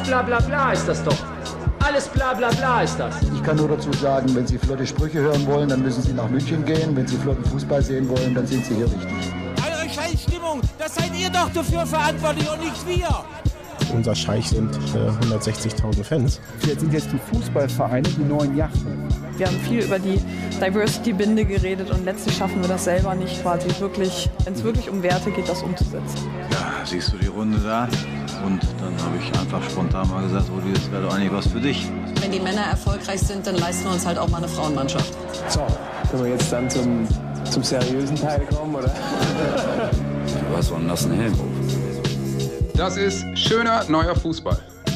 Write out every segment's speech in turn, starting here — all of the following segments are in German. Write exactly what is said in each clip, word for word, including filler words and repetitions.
Alles bla bla bla ist das doch. Alles bla bla bla ist das. Ich kann nur dazu sagen, wenn Sie flotte Sprüche hören wollen, dann müssen Sie nach München gehen. Wenn Sie flotten Fußball sehen wollen, dann sind Sie hier richtig. Eure Scheißstimmung, das seid ihr doch dafür verantwortlich und nicht wir. Unser Scheich sind äh, hundertsechzigtausend Fans. Jetzt sind jetzt die Fußballvereine die neuen Yachten. Wir haben viel über die Diversity-Binde geredet und letztlich schaffen wir das selber nicht, quasi wirklich, wenn es wirklich um Werte geht, das umzusetzen. Ja, siehst du die Runde da? Und dann habe ich einfach spontan mal gesagt, Rudi, das wäre doch eigentlich was für dich. Wenn die Männer erfolgreich sind, dann leisten wir uns halt auch mal eine Frauenmannschaft. So, können wir jetzt dann zum, zum seriösen Teil kommen, oder? Du hast so einen nassen Helm. Das ist schöner neuer Fußball.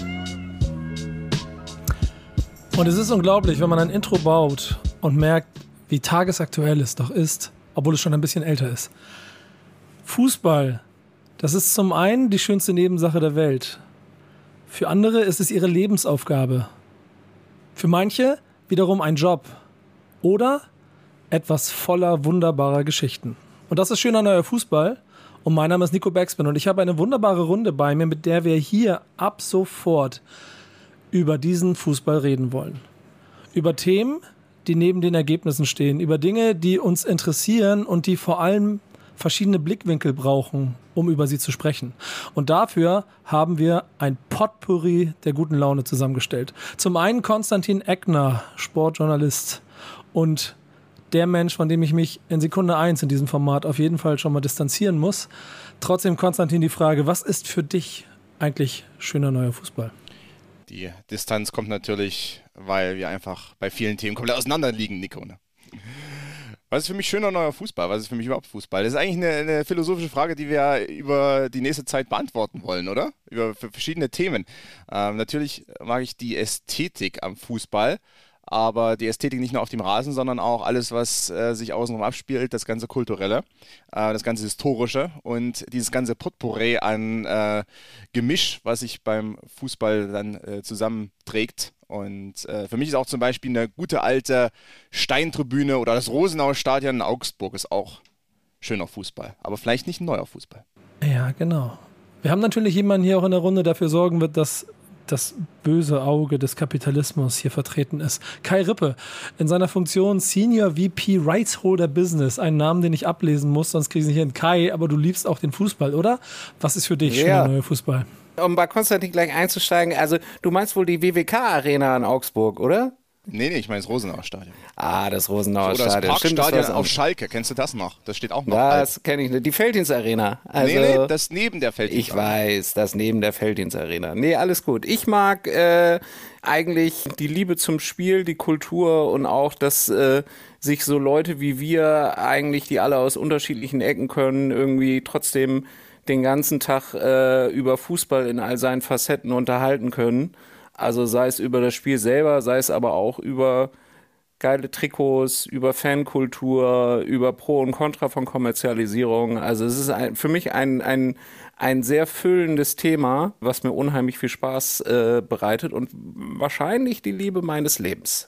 Und es ist unglaublich, wenn man ein Intro baut und merkt, wie tagesaktuell es doch ist, obwohl es schon ein bisschen älter ist. Fußball, das ist zum einen die schönste Nebensache der Welt. Für andere ist es ihre Lebensaufgabe. Für manche wiederum ein Job. Oder etwas voller wunderbarer Geschichten. Und das ist schöner neuer Fußball. Und mein Name ist Nico Backspin und ich habe eine wunderbare Runde bei mir, mit der wir hier ab sofort über diesen Fußball reden wollen. Über Themen, die neben den Ergebnissen stehen. Über Dinge, die uns interessieren und die vor allem verschiedene Blickwinkel brauchen, um über sie zu sprechen. Und dafür haben wir ein Potpourri der guten Laune zusammengestellt. Zum einen Konstantin Eckner, Sportjournalist und der Mensch, von dem ich mich in Sekunde eins in diesem Format auf jeden Fall schon mal distanzieren muss. Trotzdem, Konstantin, die Frage, was ist für dich eigentlich schöner neuer Fußball? Die Distanz kommt natürlich, weil wir einfach bei vielen Themen komplett auseinander liegen, Nico. Ne? Was ist für mich schöner neuer Fußball? Was ist für mich überhaupt Fußball? Das ist eigentlich eine, eine philosophische Frage, die wir über die nächste Zeit beantworten wollen, oder? Über verschiedene Themen. Ähm, natürlich mag ich die Ästhetik am Fußball, aber die Ästhetik nicht nur auf dem Rasen, sondern auch alles, was äh, sich außenrum abspielt, das ganze Kulturelle, äh, das ganze Historische und dieses ganze Potpourri an äh, Gemisch, was sich beim Fußball dann äh, zusammenträgt. Und äh, für mich ist auch zum Beispiel eine gute alte Steintribüne oder das Rosenauer Stadion in Augsburg ist auch schöner Fußball, aber vielleicht nicht ein neuer Fußball. Ja, genau. Wir haben natürlich jemanden hier auch in der Runde, der dafür sorgen wird, dass das böse Auge des Kapitalismus hier vertreten ist. Kai Rippe, in seiner Funktion Senior V P Rights Holder Business, einen Namen, den ich ablesen muss, sonst kriege ich nicht hin. Kai, aber du liebst auch den Fußball, oder? Was ist für dich ja. schöner neuer Fußball? Um bei Konstantin gleich einzusteigen, also du meinst wohl die W W K-Arena in Augsburg, oder? Nee, nee, ich meine das Rosenauer Stadion. Ah, das Rosenauer Oder Stadion. das Parkstadion Stimmt, das auf Schalke, kennst du das noch? Das steht auch noch. Das kenne ich nicht. Die Felddienst-Arena. Also, nee, nee, das neben der Felddienst. Ich weiß, das neben der Felddienst-Arena. Nee, alles gut. Ich mag äh, eigentlich die Liebe zum Spiel, die Kultur und auch, dass äh, sich so Leute wie wir eigentlich, die alle aus unterschiedlichen Ecken können, irgendwie trotzdem den ganzen Tag äh, über Fußball in all seinen Facetten unterhalten können. Also sei es über das Spiel selber, sei es aber auch über geile Trikots, über Fankultur, über Pro und Contra von Kommerzialisierung. Also es ist ein, für mich ein, ein, ein sehr füllendes Thema, was mir unheimlich viel Spaß äh, bereitet und wahrscheinlich die Liebe meines Lebens.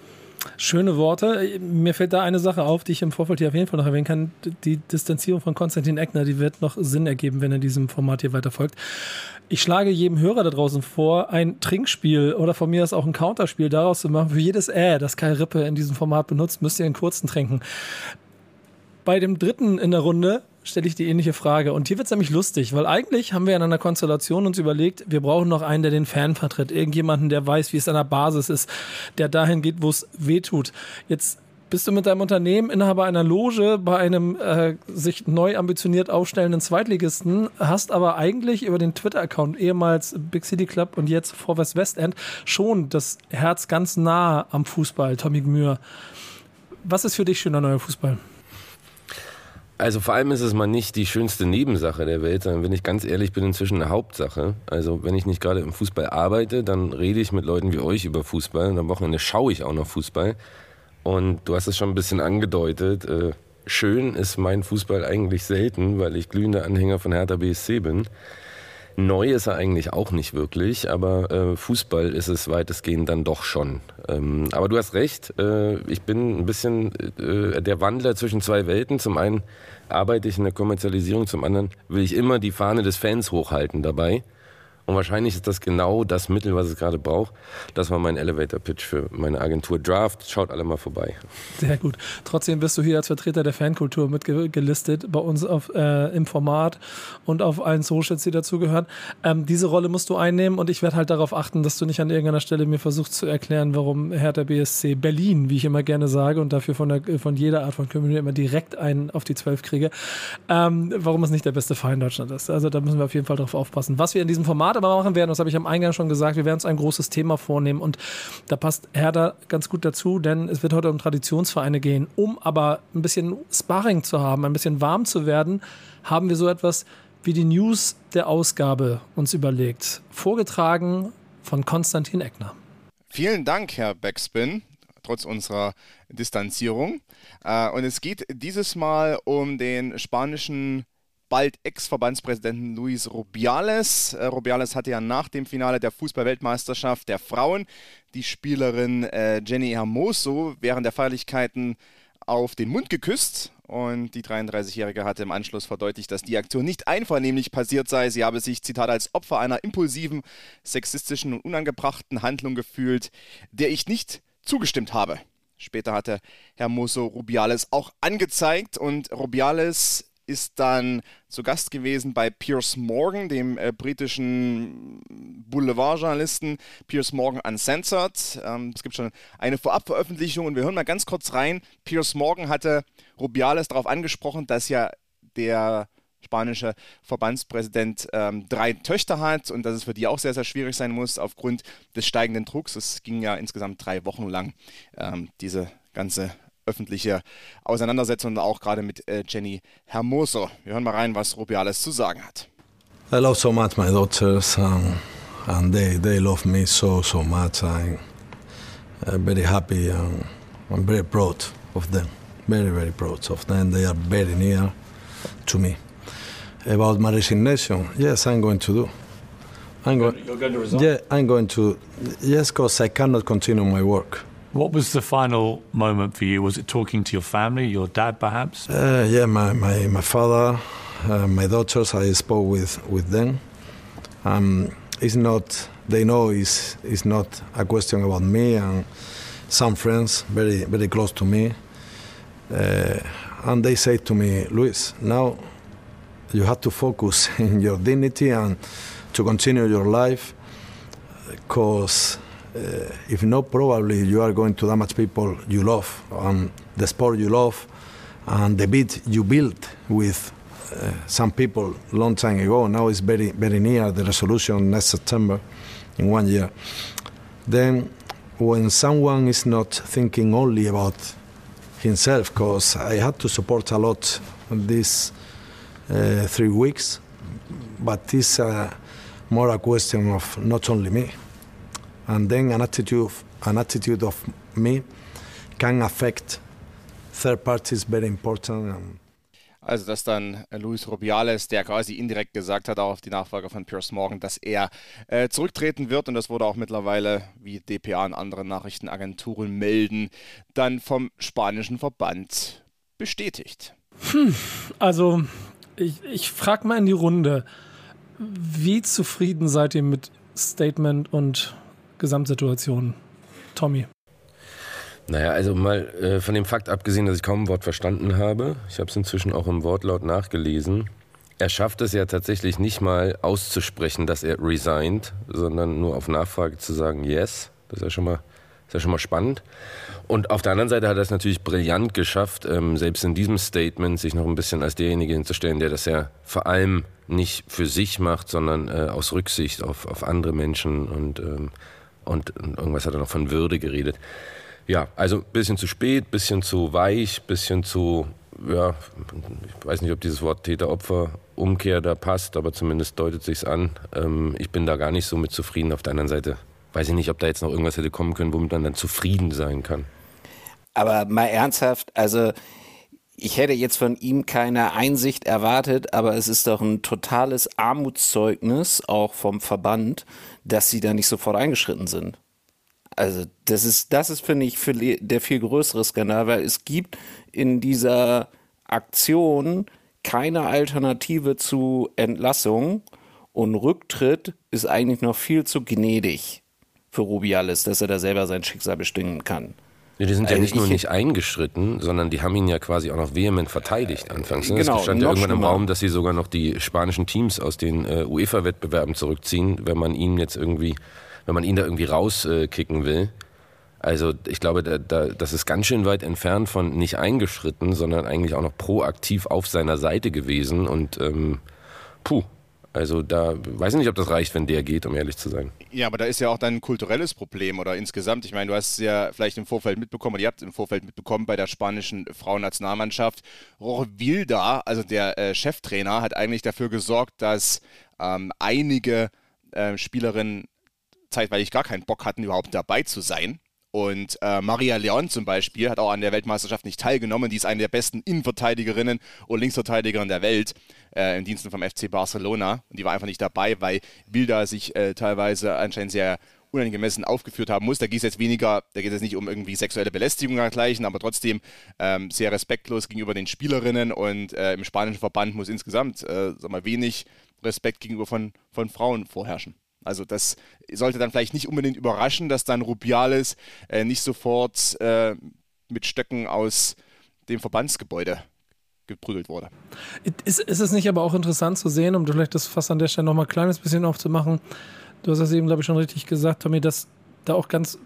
Schöne Worte. Mir fällt da eine Sache auf, die ich im Vorfeld hier auf jeden Fall noch erwähnen kann. Die Distanzierung von Konstantin Eckner, die wird noch Sinn ergeben, wenn er diesem Format hier weiter folgt. Ich schlage jedem Hörer da draußen vor, ein Trinkspiel oder von mir aus auch ein Counterspiel daraus zu machen. Für jedes Äh, das Kai Rippe in diesem Format benutzt, müsst ihr einen kurzen trinken. Bei dem dritten in der Runde stelle ich die ähnliche Frage. Und hier wird es nämlich lustig, weil eigentlich haben wir in einer Konstellation uns überlegt, wir brauchen noch einen, der den Fan vertritt. Irgendjemanden, der weiß, wie es an der Basis ist, der dahin geht, wo es weh tut. Jetzt bist du mit deinem Unternehmen Inhaber einer Loge bei einem äh, sich neu ambitioniert aufstellenden Zweitligisten, hast aber eigentlich über den Twitter-Account ehemals Big City Club und jetzt Vorwärts Westend schon das Herz ganz nah am Fußball. Tommy Gmür, was ist für dich schöner neuer Fußball? Also vor allem ist es mal nicht die schönste Nebensache der Welt, sondern wenn ich ganz ehrlich bin, inzwischen eine Hauptsache. Also wenn ich nicht gerade im Fußball arbeite, dann rede ich mit Leuten wie euch über Fußball und am Wochenende schaue ich auch noch Fußball. Und du hast es schon ein bisschen angedeutet, äh, schön ist mein Fußball eigentlich selten, weil ich glühender Anhänger von Hertha B S C bin. Neu ist er eigentlich auch nicht wirklich, aber äh, Fußball ist es weitestgehend dann doch schon. Ähm, aber du hast recht, äh, ich bin ein bisschen äh, der Wandler zwischen zwei Welten. Zum einen arbeite ich in der Kommerzialisierung, zum anderen will ich immer die Fahne des Fans hochhalten dabei. Und wahrscheinlich ist das genau das Mittel, was es gerade braucht. Das war mein Elevator-Pitch für meine Agentur Draft. Schaut alle mal vorbei. Sehr gut. Trotzdem bist du hier als Vertreter der Fankultur mitgelistet bei uns auf, äh, im Format und auf allen Socials, die dazugehören. Ähm, diese Rolle musst du einnehmen und ich werde halt darauf achten, dass du nicht an irgendeiner Stelle mir versuchst zu erklären, warum Hertha B S C Berlin, wie ich immer gerne sage und dafür von, der, von jeder Art von Community immer direkt einen auf die zwölf kriege, ähm, warum es nicht der beste Verein Deutschland ist. Also da müssen wir auf jeden Fall drauf aufpassen. Was wir in diesem Format aber machen werden, das habe ich am Eingang schon gesagt, wir werden uns ein großes Thema vornehmen und da passt Hertha ganz gut dazu, denn es wird heute um Traditionsvereine gehen. Um aber ein bisschen Sparring zu haben, ein bisschen warm zu werden, haben wir so etwas wie die News der Ausgabe uns überlegt. Vorgetragen von Konstantin Eckner. Vielen Dank, Herr Backspin, trotz unserer Distanzierung. Und es geht dieses Mal um den spanischen bald Ex-Verbandspräsidenten Luis Rubiales. Äh, Rubiales hatte ja nach dem Finale der Fußball-Weltmeisterschaft der Frauen die Spielerin äh, Jenny Hermoso während der Feierlichkeiten auf den Mund geküsst. Und die dreiunddreißigjährige hatte im Anschluss verdeutlicht, dass die Aktion nicht einvernehmlich passiert sei. Sie habe sich, Zitat, als Opfer einer impulsiven, sexistischen und unangebrachten Handlung gefühlt, der ich nicht zugestimmt habe. Später hatte Hermoso Rubiales auch angezeigt und Rubiales ist dann zu Gast gewesen bei Piers Morgan, dem äh, britischen Boulevardjournalisten Piers Morgan Uncensored. Ähm, es gibt schon eine Vorabveröffentlichung und wir hören mal ganz kurz rein. Piers Morgan hatte Rubiales darauf angesprochen, dass ja der spanische Verbandspräsident ähm, drei Töchter hat und dass es für die auch sehr, sehr schwierig sein muss aufgrund des steigenden Drucks. Es ging ja insgesamt drei Wochen lang, ähm, diese ganze öffentliche Auseinandersetzung, auch gerade mit äh, Jenny Hermoso. Wir hören mal rein, was Rubiales zu sagen hat. I love so much my daughters um, and they, they love me so, so much. I'm uh, very happy and I'm very proud of them. Very, very proud of them. They are very near to me. About my resignation, yes, I'm going to do. I'm go- You're going to resign? Yeah, I'm going to. Yes, because I cannot continue my work. What was the final moment for you? Was it talking to your family, your dad perhaps? Uh, yeah, my, my, my father, uh, my daughters, I spoke with, with them. Um, it's not, they know it's, it's not a question about me and some friends very, very close to me. Uh, and they say to me, Luis, now you have to focus in your dignity and to continue your life because Uh, if not, probably you are going to damage people you love, and the sport you love, and the beat you built with uh, some people long time ago. Now it's very, very near the resolution next September, in one year. Then, when someone is not thinking only about himself, because I had to support a lot these uh, three weeks, but it's uh, more a question of not only me. And then an attitude, an attitude of me can affect third parties very important. Also das dann Luis Rubiales, der quasi indirekt gesagt hat, auch auf die Nachfrage von Piers Morgan, dass er äh, zurücktreten wird und das wurde auch mittlerweile, wie D P A und andere Nachrichtenagenturen melden, dann vom spanischen Verband bestätigt. Hm, also ich, ich frage mal in die Runde, wie zufrieden seid ihr mit Statement und Gesamtsituation? Tommy. Naja, also mal äh, von dem Fakt abgesehen, dass ich kaum ein Wort verstanden habe, ich habe es inzwischen auch im Wortlaut nachgelesen, er schafft es ja tatsächlich nicht mal auszusprechen, dass er resigned, sondern nur auf Nachfrage zu sagen yes. Das ist ja schon mal, ist ja schon mal spannend. Und auf der anderen Seite hat er es natürlich brillant geschafft, ähm, selbst in diesem Statement sich noch ein bisschen als derjenige hinzustellen, der das ja vor allem nicht für sich macht, sondern äh, aus Rücksicht auf, auf andere Menschen und, ähm, und, und irgendwas hat er noch von Würde geredet. Ja, also ein bisschen zu spät, bisschen zu weich, bisschen zu, ja, ich weiß nicht, ob dieses Wort Täter-Opfer-Umkehr da passt, aber zumindest deutet sich's an. Ähm, ich bin da gar nicht so mit zufrieden. Auf der anderen Seite weiß ich nicht, ob da jetzt noch irgendwas hätte kommen können, womit man dann zufrieden sein kann. Aber mal ernsthaft, also ich hätte jetzt von ihm keine Einsicht erwartet, aber es ist doch ein totales Armutszeugnis, auch vom Verband, dass sie da nicht sofort eingeschritten sind. Also das ist, das ist, finde ich, für der viel größere Skandal, weil es gibt in dieser Aktion keine Alternative zu Entlassung Und Rücktritt ist eigentlich noch viel zu gnädig für Rubiales, dass er da selber sein Schicksal bestimmen kann. Ja, die sind ja Also nicht nur ich- nicht eingeschritten, sondern die haben ihn ja quasi auch noch vehement verteidigt anfangs. Ne? Genau, es stand ja noch irgendwann im schlimmer. Raum, dass sie sogar noch die spanischen Teams aus den äh, UEFA-Wettbewerben zurückziehen, wenn man ihn jetzt irgendwie, wenn man ihn da irgendwie rauskicken äh, will. Also ich glaube, da, da, das ist ganz schön weit entfernt von nicht eingeschritten, sondern eigentlich auch noch proaktiv auf seiner Seite gewesen. Und ähm, puh, also da weiß ich nicht, ob das reicht, wenn der geht, um ehrlich zu sein. Ja, aber da ist ja auch dann ein kulturelles Problem oder insgesamt. Ich meine, du hast es ja vielleicht im Vorfeld mitbekommen, oder ihr habt es im Vorfeld mitbekommen bei der spanischen Frauennationalmannschaft. Roger Vilda, also der äh, Cheftrainer, hat eigentlich dafür gesorgt, dass ähm, einige äh, Spielerinnen zeitweilig gar keinen Bock hatten, überhaupt dabei zu sein. Und äh, Maria León zum Beispiel hat auch an der Weltmeisterschaft nicht teilgenommen. Die ist eine der besten Innenverteidigerinnen und Linksverteidigerinnen der Welt äh, im Diensten vom F C Barcelona. Und die war einfach nicht dabei, weil Vilda sich äh, teilweise anscheinend sehr unangemessen aufgeführt haben muss. Da geht es jetzt weniger, da geht es nicht um irgendwie sexuelle Belästigung dergleichen, aber trotzdem ähm, sehr respektlos gegenüber den Spielerinnen. Und äh, im spanischen Verband muss insgesamt äh, sag mal, wenig Respekt gegenüber von, von Frauen vorherrschen. Also das sollte dann vielleicht nicht unbedingt überraschen, dass dann Rubiales äh, nicht sofort äh, mit Stöcken aus dem Verbandsgebäude geprügelt wurde. Ist, ist es nicht aber auch interessant zu sehen, um vielleicht das fast an der Stelle noch mal ein kleines bisschen aufzumachen, du hast das eben, glaube ich, schon richtig gesagt, Tommy, dass da auch ganz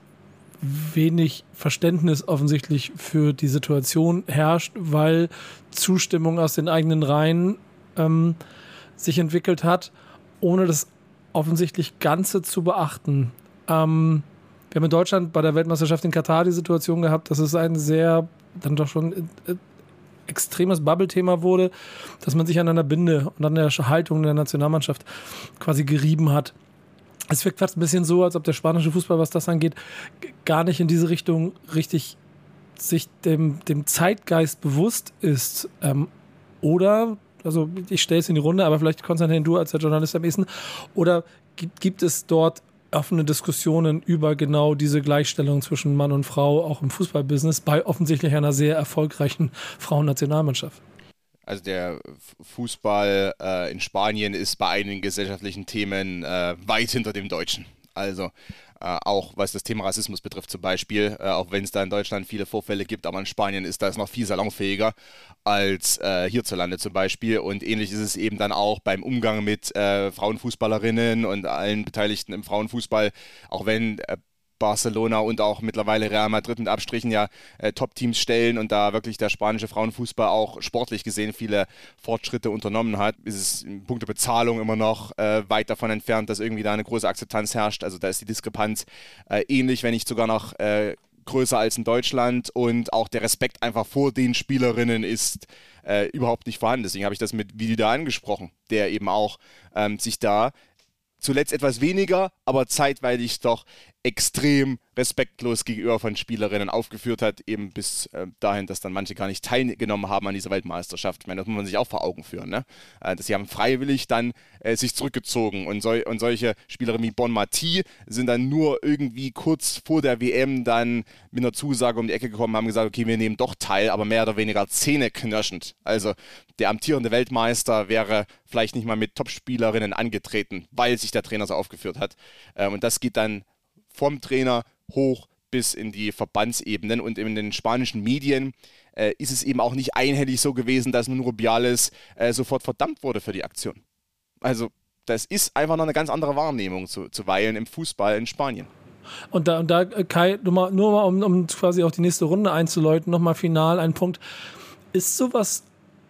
wenig Verständnis offensichtlich für die Situation herrscht, weil Zustimmung aus den eigenen Reihen ähm, sich entwickelt hat, ohne das offensichtlich Ganze zu beachten. Ähm, wir haben in Deutschland bei der Weltmeisterschaft in Katar die Situation gehabt, dass es ein sehr, dann doch schon äh, extremes Bubble-Thema wurde, dass man sich an einer Binde und an der Haltung der Nationalmannschaft quasi gerieben hat. Es wirkt fast ein bisschen so, als ob der spanische Fußball, was das angeht, g- gar nicht in diese Richtung richtig sich dem, dem Zeitgeist bewusst ist. Ähm, oder also ich stelle es in die Runde, aber vielleicht Konstantin, du als der Journalist am ehesten, oder gibt, gibt es dort offene Diskussionen über genau diese Gleichstellung zwischen Mann und Frau, auch im Fußballbusiness, bei offensichtlich einer sehr erfolgreichen Frauennationalmannschaft? Also der Fußball äh, in Spanien ist bei einigen gesellschaftlichen Themen äh, weit hinter dem Deutschen. Also äh, auch was das Thema Rassismus betrifft zum Beispiel, äh, auch wenn es da in Deutschland viele Vorfälle gibt, aber in Spanien ist das noch viel salonfähiger als äh, hierzulande zum Beispiel. Und ähnlich ist es eben dann auch beim Umgang mit äh, Frauenfußballerinnen und allen Beteiligten im Frauenfußball, auch wenn äh, Barcelona und auch mittlerweile Real Madrid mit Abstrichen ja äh, Top-Teams stellen und da wirklich der spanische Frauenfußball auch sportlich gesehen viele Fortschritte unternommen hat, ist es in puncto Bezahlung immer noch äh, weit davon entfernt, dass irgendwie da eine große Akzeptanz herrscht. Also da ist die Diskrepanz äh, ähnlich, wenn nicht sogar noch äh, größer als in Deutschland, und auch der Respekt einfach vor den Spielerinnen ist äh, überhaupt nicht vorhanden. Deswegen habe ich das mit Vilda angesprochen, der eben auch ähm, sich da zuletzt etwas weniger, aber zeitweilig doch extrem respektlos gegenüber von Spielerinnen aufgeführt hat, eben bis äh, dahin, dass dann manche gar nicht teilgenommen haben an dieser Weltmeisterschaft. Ich meine, das muss man sich auch vor Augen führen, ne? Äh, dass sie haben freiwillig dann äh, sich zurückgezogen, und, so, und solche Spielerinnen wie Bonmati sind dann nur irgendwie kurz vor der W M dann mit einer Zusage um die Ecke gekommen, haben gesagt, okay, wir nehmen doch teil, aber mehr oder weniger zähneknirschend. Also der amtierende Weltmeister wäre vielleicht nicht mal mit Topspielerinnen angetreten, weil sich der Trainer so aufgeführt hat. Äh, und das geht dann vom Trainer hoch bis in die Verbandsebenen, und in den spanischen Medien äh, ist es eben auch nicht einhellig so gewesen, dass nun Rubiales äh, sofort verdammt wurde für die Aktion. Also das ist einfach noch eine ganz andere Wahrnehmung zu, zuweilen im Fußball in Spanien. Und da, und da Kai, nur mal, nur mal um, um quasi auch die nächste Runde einzuläuten, nochmal final ein Punkt. Ist sowas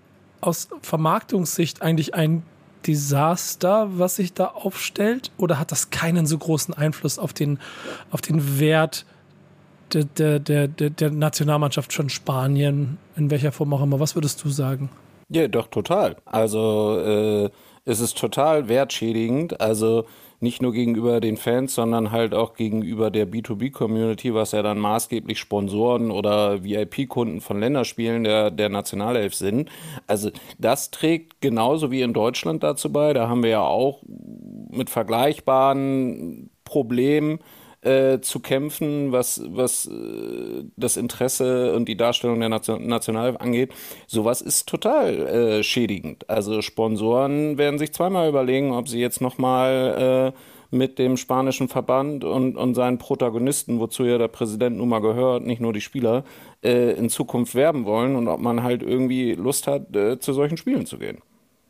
aus Vermarktungssicht eigentlich ein Desaster, was sich da aufstellt, oder hat das keinen so großen Einfluss auf den, auf den Wert der, der, der, der Nationalmannschaft von Spanien, in welcher Form auch immer? Was würdest du sagen? Ja, doch, total. Also äh, es ist total wertschädigend, also nicht nur gegenüber den Fans, sondern halt auch gegenüber der B zwei B-Community, was ja dann maßgeblich Sponsoren oder V I P-Kunden von Länderspielen der, der Nationalelf sind. Also das trägt genauso wie in Deutschland dazu bei. Da haben wir ja auch mit vergleichbaren Problemen äh, zu kämpfen, was, was äh, das Interesse und die Darstellung der Nation- Nationalelf angeht. Sowas ist total äh, schädigend. Also Sponsoren werden sich zweimal überlegen, ob sie jetzt nochmal äh, mit dem spanischen Verband und, und seinen Protagonisten, wozu ja der Präsident nun mal gehört, nicht nur die Spieler, äh, in Zukunft werben wollen und ob man halt irgendwie Lust hat, äh, zu solchen Spielen zu gehen.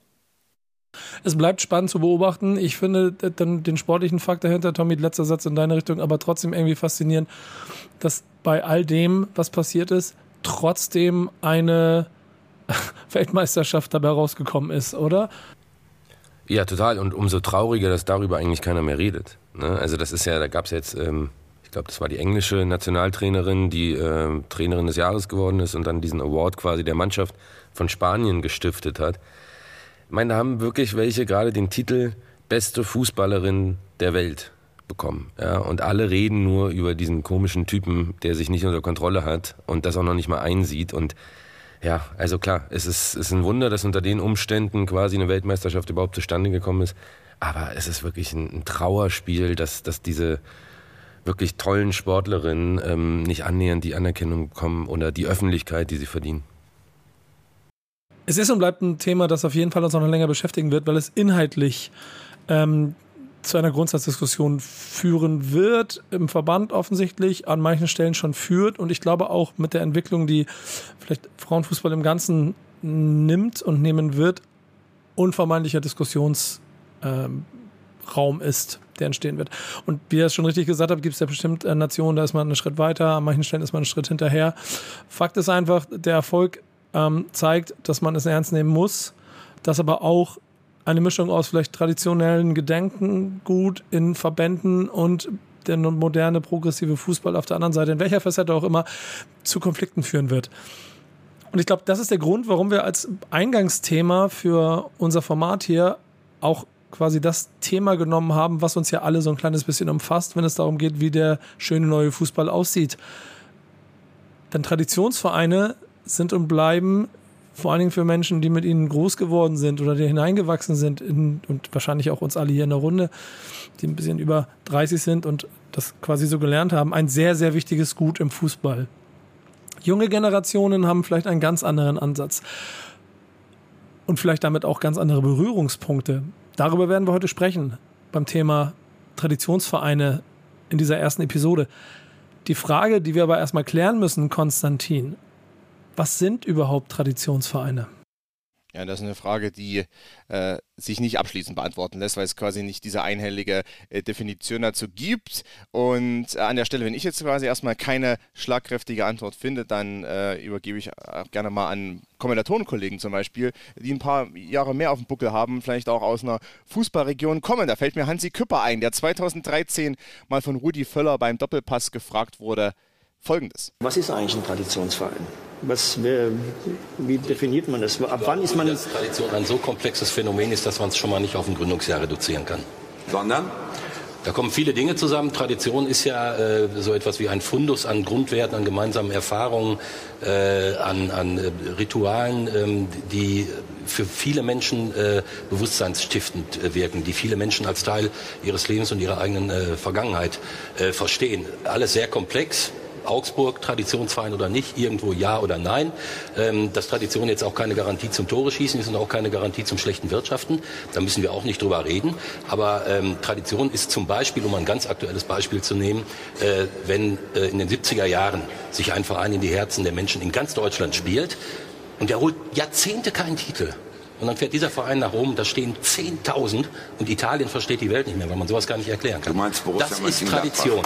Es bleibt spannend zu beobachten. Ich finde dann den sportlichen Fakt dahinter, Tommy, letzter Satz in deine Richtung, aber trotzdem irgendwie faszinierend, dass bei all dem, was passiert ist, trotzdem eine Weltmeisterschaft dabei rausgekommen ist, oder? Ja, total. Und umso trauriger, dass darüber eigentlich keiner mehr redet. Ne? Also das ist ja, da gab es jetzt, ähm, ich glaube, das war die englische Nationaltrainerin, die äh, Trainerin des Jahres geworden ist und dann diesen Award quasi der Mannschaft von Spanien gestiftet hat. Ich meine, da haben wirklich welche gerade den Titel beste Fußballerin der Welt bekommen. Ja? Und alle reden nur über diesen komischen Typen, der sich nicht unter Kontrolle hat und das auch noch nicht mal einsieht. Und ja, also klar, es ist, es ist ein Wunder, dass unter den Umständen quasi eine Weltmeisterschaft überhaupt zustande gekommen ist. Aber es ist wirklich ein, ein Trauerspiel, dass, dass diese wirklich tollen Sportlerinnen ähm, nicht annähernd die Anerkennung bekommen oder die Öffentlichkeit, die sie verdienen. Es ist und bleibt ein Thema, das auf jeden Fall uns noch länger beschäftigen wird, weil es inhaltlich ähm, zu einer Grundsatzdiskussion führen wird, im Verband offensichtlich, an manchen Stellen schon führt und ich glaube auch mit der Entwicklung, die vielleicht Frauenfußball im Ganzen nimmt und nehmen wird, unvermeidlicher Diskussionsraum ähm, ist, der entstehen wird. Und wie ihr es schon richtig gesagt habt, gibt es ja bestimmt äh, Nationen, da ist man einen Schritt weiter, an manchen Stellen ist man einen Schritt hinterher. Fakt ist einfach, der Erfolg ähm, zeigt, dass man es ernst nehmen muss, dass aber auch eine Mischung aus vielleicht traditionellen Gedenkengut in Verbänden und der moderne, progressive Fußball auf der anderen Seite, in welcher Facette auch immer, zu Konflikten führen wird. Und ich glaube, das ist der Grund, warum wir als Eingangsthema für unser Format hier auch quasi das Thema genommen haben, was uns ja alle so ein kleines bisschen umfasst, wenn es darum geht, wie der schöne neue Fußball aussieht. Denn Traditionsvereine sind und bleiben vor allen Dingen für Menschen, die mit ihnen groß geworden sind oder die hineingewachsen sind in, und wahrscheinlich auch uns alle hier in der Runde, die ein bisschen über dreißig sind und das quasi so gelernt haben, ein sehr, sehr wichtiges Gut im Fußball. Junge Generationen haben vielleicht einen ganz anderen Ansatz und vielleicht damit auch ganz andere Berührungspunkte. Darüber werden wir heute sprechen beim Thema Traditionsvereine in dieser ersten Episode. Die Frage, die wir aber erstmal klären müssen, Konstantin: Was sind überhaupt Traditionsvereine? Ja, das ist eine Frage, die äh, sich nicht abschließend beantworten lässt, weil es quasi nicht diese einhellige äh, Definition dazu gibt. Und äh, an der Stelle, wenn ich jetzt quasi erstmal keine schlagkräftige Antwort finde, dann äh, übergebe ich äh, gerne mal an Kommentatorenkollegen zum Beispiel, die ein paar Jahre mehr auf dem Buckel haben, vielleicht auch aus einer Fußballregion kommen. Da fällt mir Hansi Küpper ein, der zweitausenddreizehn mal von Rudi Völler beim Doppelpass gefragt wurde, Folgendes. Was ist eigentlich ein Traditionsverein? Was, wer, wie definiert man das? Ab wann ist man... Dass Tradition ein so komplexes Phänomen ist, dass man es schon mal nicht auf ein Gründungsjahr reduzieren kann. Sondern? Da kommen viele Dinge zusammen. Tradition ist ja äh, so etwas wie ein Fundus an Grundwerten, an gemeinsamen Erfahrungen, äh, an, an äh, Ritualen, äh, die für viele Menschen äh, bewusstseinsstiftend äh, wirken, die viele Menschen als Teil ihres Lebens und ihrer eigenen äh, Vergangenheit äh, verstehen. Alles sehr komplex. Augsburg, Traditionsverein oder nicht, irgendwo ja oder nein. Ähm, dass Tradition jetzt auch keine Garantie zum Tore schießen ist und auch keine Garantie zum schlechten Wirtschaften. Da müssen wir auch nicht drüber reden. Aber ähm, Tradition ist zum Beispiel, um ein ganz aktuelles Beispiel zu nehmen, äh, wenn äh, in den siebziger Jahren sich ein Verein in die Herzen der Menschen in ganz Deutschland spielt und der holt Jahrzehnte keinen Titel. Und dann fährt dieser Verein nach Rom, da stehen zehntausend und Italien versteht die Welt nicht mehr, weil man sowas gar nicht erklären kann. Du meinst, das ist Tradition.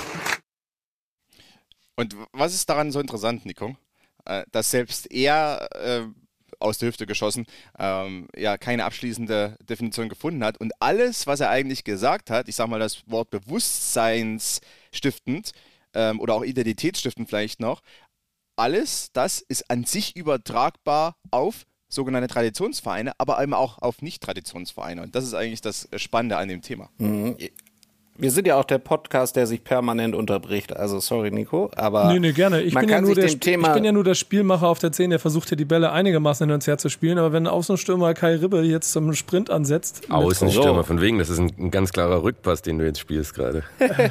Und was ist daran so interessant, Nico? Dass selbst er äh, aus der Hüfte geschossen ähm, ja keine abschließende Definition gefunden hat und alles, was er eigentlich gesagt hat, ich sag mal das Wort bewusstseinsstiftend ähm, oder auch identitätsstiftend vielleicht noch, alles das ist an sich übertragbar auf sogenannte Traditionsvereine, aber eben auch auf Nicht-Traditionsvereine. Und das ist eigentlich das Spannende an dem Thema. Mhm. Wir sind ja auch der Podcast, der sich permanent unterbricht. Also sorry, Nico, aber nee, nee, gerne. Ich, man bin kann ja nur sich der, dem Thema ich bin ja nur der Spielmacher auf der zehn, der versucht hier die Bälle einigermaßen hin und her zu spielen. Aber wenn Außenstürmer Kai Ribbe jetzt zum Sprint ansetzt... Außenstürmer, von wegen, das ist ein, ein ganz klarer Rückpass, den du jetzt spielst gerade.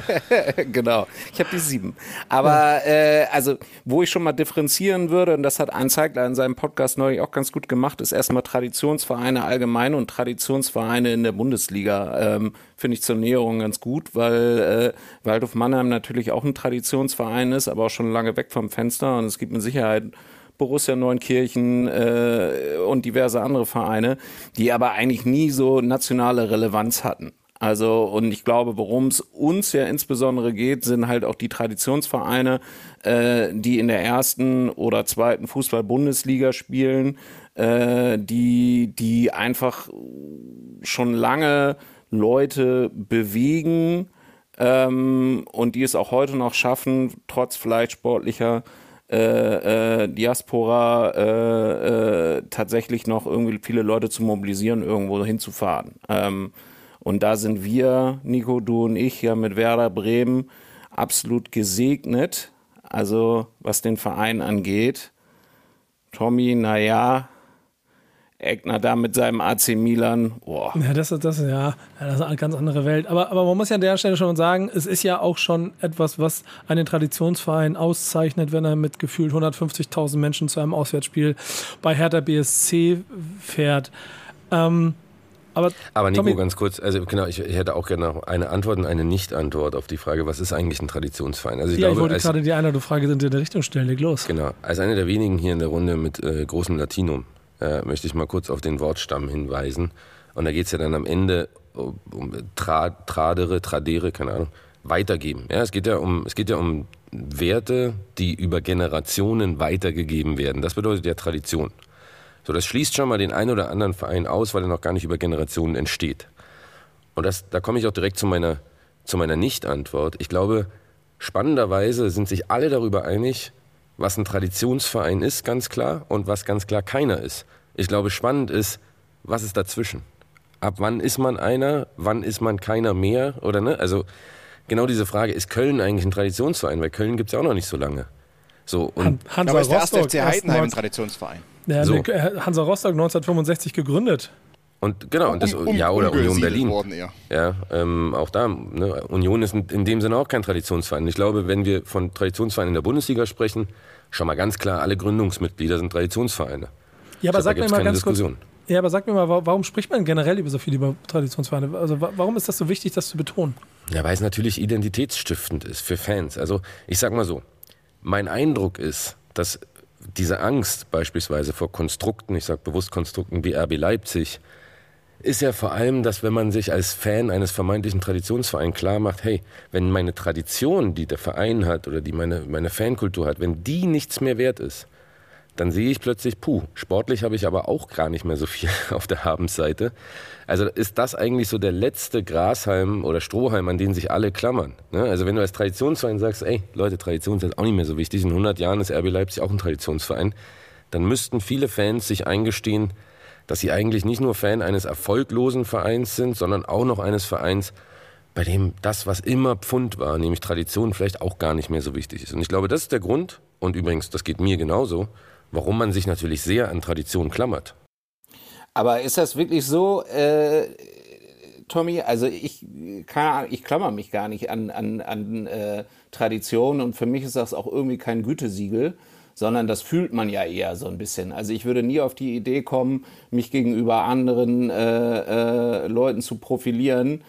Genau, ich habe die sieben. Aber äh, also, wo ich schon mal differenzieren würde, und das hat ein Zeigler in seinem Podcast neulich auch ganz gut gemacht, ist erstmal Traditionsvereine allgemein und Traditionsvereine in der Bundesliga. Ähm, Finde ich zur Näherung ganz gut, weil äh, Waldhof Mannheim natürlich auch ein Traditionsverein ist, aber auch schon lange weg vom Fenster. Und es gibt mit Sicherheit Borussia Neunkirchen äh, und diverse andere Vereine, die aber eigentlich nie so nationale Relevanz hatten. Also, und ich glaube, worum es uns ja insbesondere geht, sind halt auch die Traditionsvereine, äh, die in der ersten oder zweiten Fußball-Bundesliga spielen, äh, die, die einfach schon lange Leute bewegen ähm, und die es auch heute noch schaffen, trotz vielleicht sportlicher äh, äh, Diaspora äh, äh, tatsächlich noch irgendwie viele Leute zu mobilisieren, irgendwo hinzufahren. Ähm, und da sind wir, Nico, du und ich, ja mit Werder Bremen absolut gesegnet, also was den Verein angeht. Tommy, naja, Egner da mit seinem A C Milan, boah. Ja, das ist, das, ist, ja, das ist eine ganz andere Welt. Aber, aber man muss ja an der Stelle schon sagen, es ist ja auch schon etwas, was einen Traditionsverein auszeichnet, wenn er mit gefühlt hundertfünfzigtausend Menschen zu einem Auswärtsspiel bei Hertha B S C fährt. Ähm, aber, aber Nico, Tommy, ganz kurz, also genau, ich, ich hätte auch gerne noch eine Antwort und eine Nicht-Antwort auf die Frage, was ist eigentlich ein Traditionsverein? Also ich ja, glaube, ich wollte als, gerade die eine oder Frage in der Richtung stellen, leg los. Genau, als einer der wenigen hier in der Runde mit äh, großem Latinum äh, möchte ich mal kurz auf den Wortstamm hinweisen. Und da geht es ja dann am Ende um, um tra, Tradere, Tradere, keine Ahnung, weitergeben. Ja, es geht ja um, es geht ja um Werte, die über Generationen weitergegeben werden. Das bedeutet ja Tradition. So, das schließt schon mal den einen oder anderen Verein aus, weil er noch gar nicht über Generationen entsteht. Und das, da komme ich auch direkt zu meiner, zu meiner Nicht-Antwort. Ich glaube, spannenderweise sind sich alle darüber einig, was ein Traditionsverein ist, ganz klar, und was ganz klar keiner ist. Ich glaube, spannend ist, was ist dazwischen? Ab wann ist man einer, wann ist man keiner mehr, oder ne? Also genau diese Frage, ist Köln eigentlich ein Traditionsverein? Weil Köln gibt es ja auch noch nicht so lange. So, und Hansa aber ist der erste F C Heidenheim ein Traditionsverein? Ja, so. Hansa Rostock neunzehnhundertfünfundsechzig gegründet. Und genau, und das, um, um, ja, oder Union Berlin. Worden, eher. Ja, ähm, auch da, ne, Union ist in, in dem Sinne auch kein Traditionsverein. Ich glaube, wenn wir von Traditionsvereinen in der Bundesliga sprechen, schon mal ganz klar, alle Gründungsmitglieder sind Traditionsvereine. Ja, aber ich glaub, sag mir mal ganz kurz, Diskussion. ja, aber sag mir mal, warum spricht man generell über so viel über Traditionsvereine? Also warum ist das so wichtig, das zu betonen? Ja, weil es natürlich identitätsstiftend ist für Fans. Also ich sag mal so, mein Eindruck ist, dass diese Angst beispielsweise vor Konstrukten, ich sage bewusst Konstrukten wie R B Leipzig, ist ja vor allem, dass wenn man sich als Fan eines vermeintlichen Traditionsvereins klar macht, hey, wenn meine Tradition, die der Verein hat oder die meine, meine Fankultur hat, wenn die nichts mehr wert ist, dann sehe ich plötzlich, puh, sportlich habe ich aber auch gar nicht mehr so viel auf der Habensseite. Also ist das eigentlich so der letzte Grashalm oder Strohhalm, an den sich alle klammern. Ne? Also wenn du als Traditionsverein sagst, ey, Leute, Tradition ist auch nicht mehr so wichtig, in hundert Jahren ist R B Leipzig auch ein Traditionsverein, dann müssten viele Fans sich eingestehen, dass sie eigentlich nicht nur Fan eines erfolglosen Vereins sind, sondern auch noch eines Vereins, bei dem das, was immer Pfund war, nämlich Tradition, vielleicht auch gar nicht mehr so wichtig ist. Und ich glaube, das ist der Grund, und übrigens, das geht mir genauso, warum man sich natürlich sehr an Tradition klammert. Aber ist das wirklich so, äh, Tommy? Also ich, kann, ich klammer mich gar nicht an, an, an äh, Tradition, und für mich ist das auch irgendwie kein Gütesiegel, sondern das fühlt man ja eher so ein bisschen. Also ich würde nie auf die Idee kommen, mich gegenüber anderen äh, äh, Leuten zu profilieren,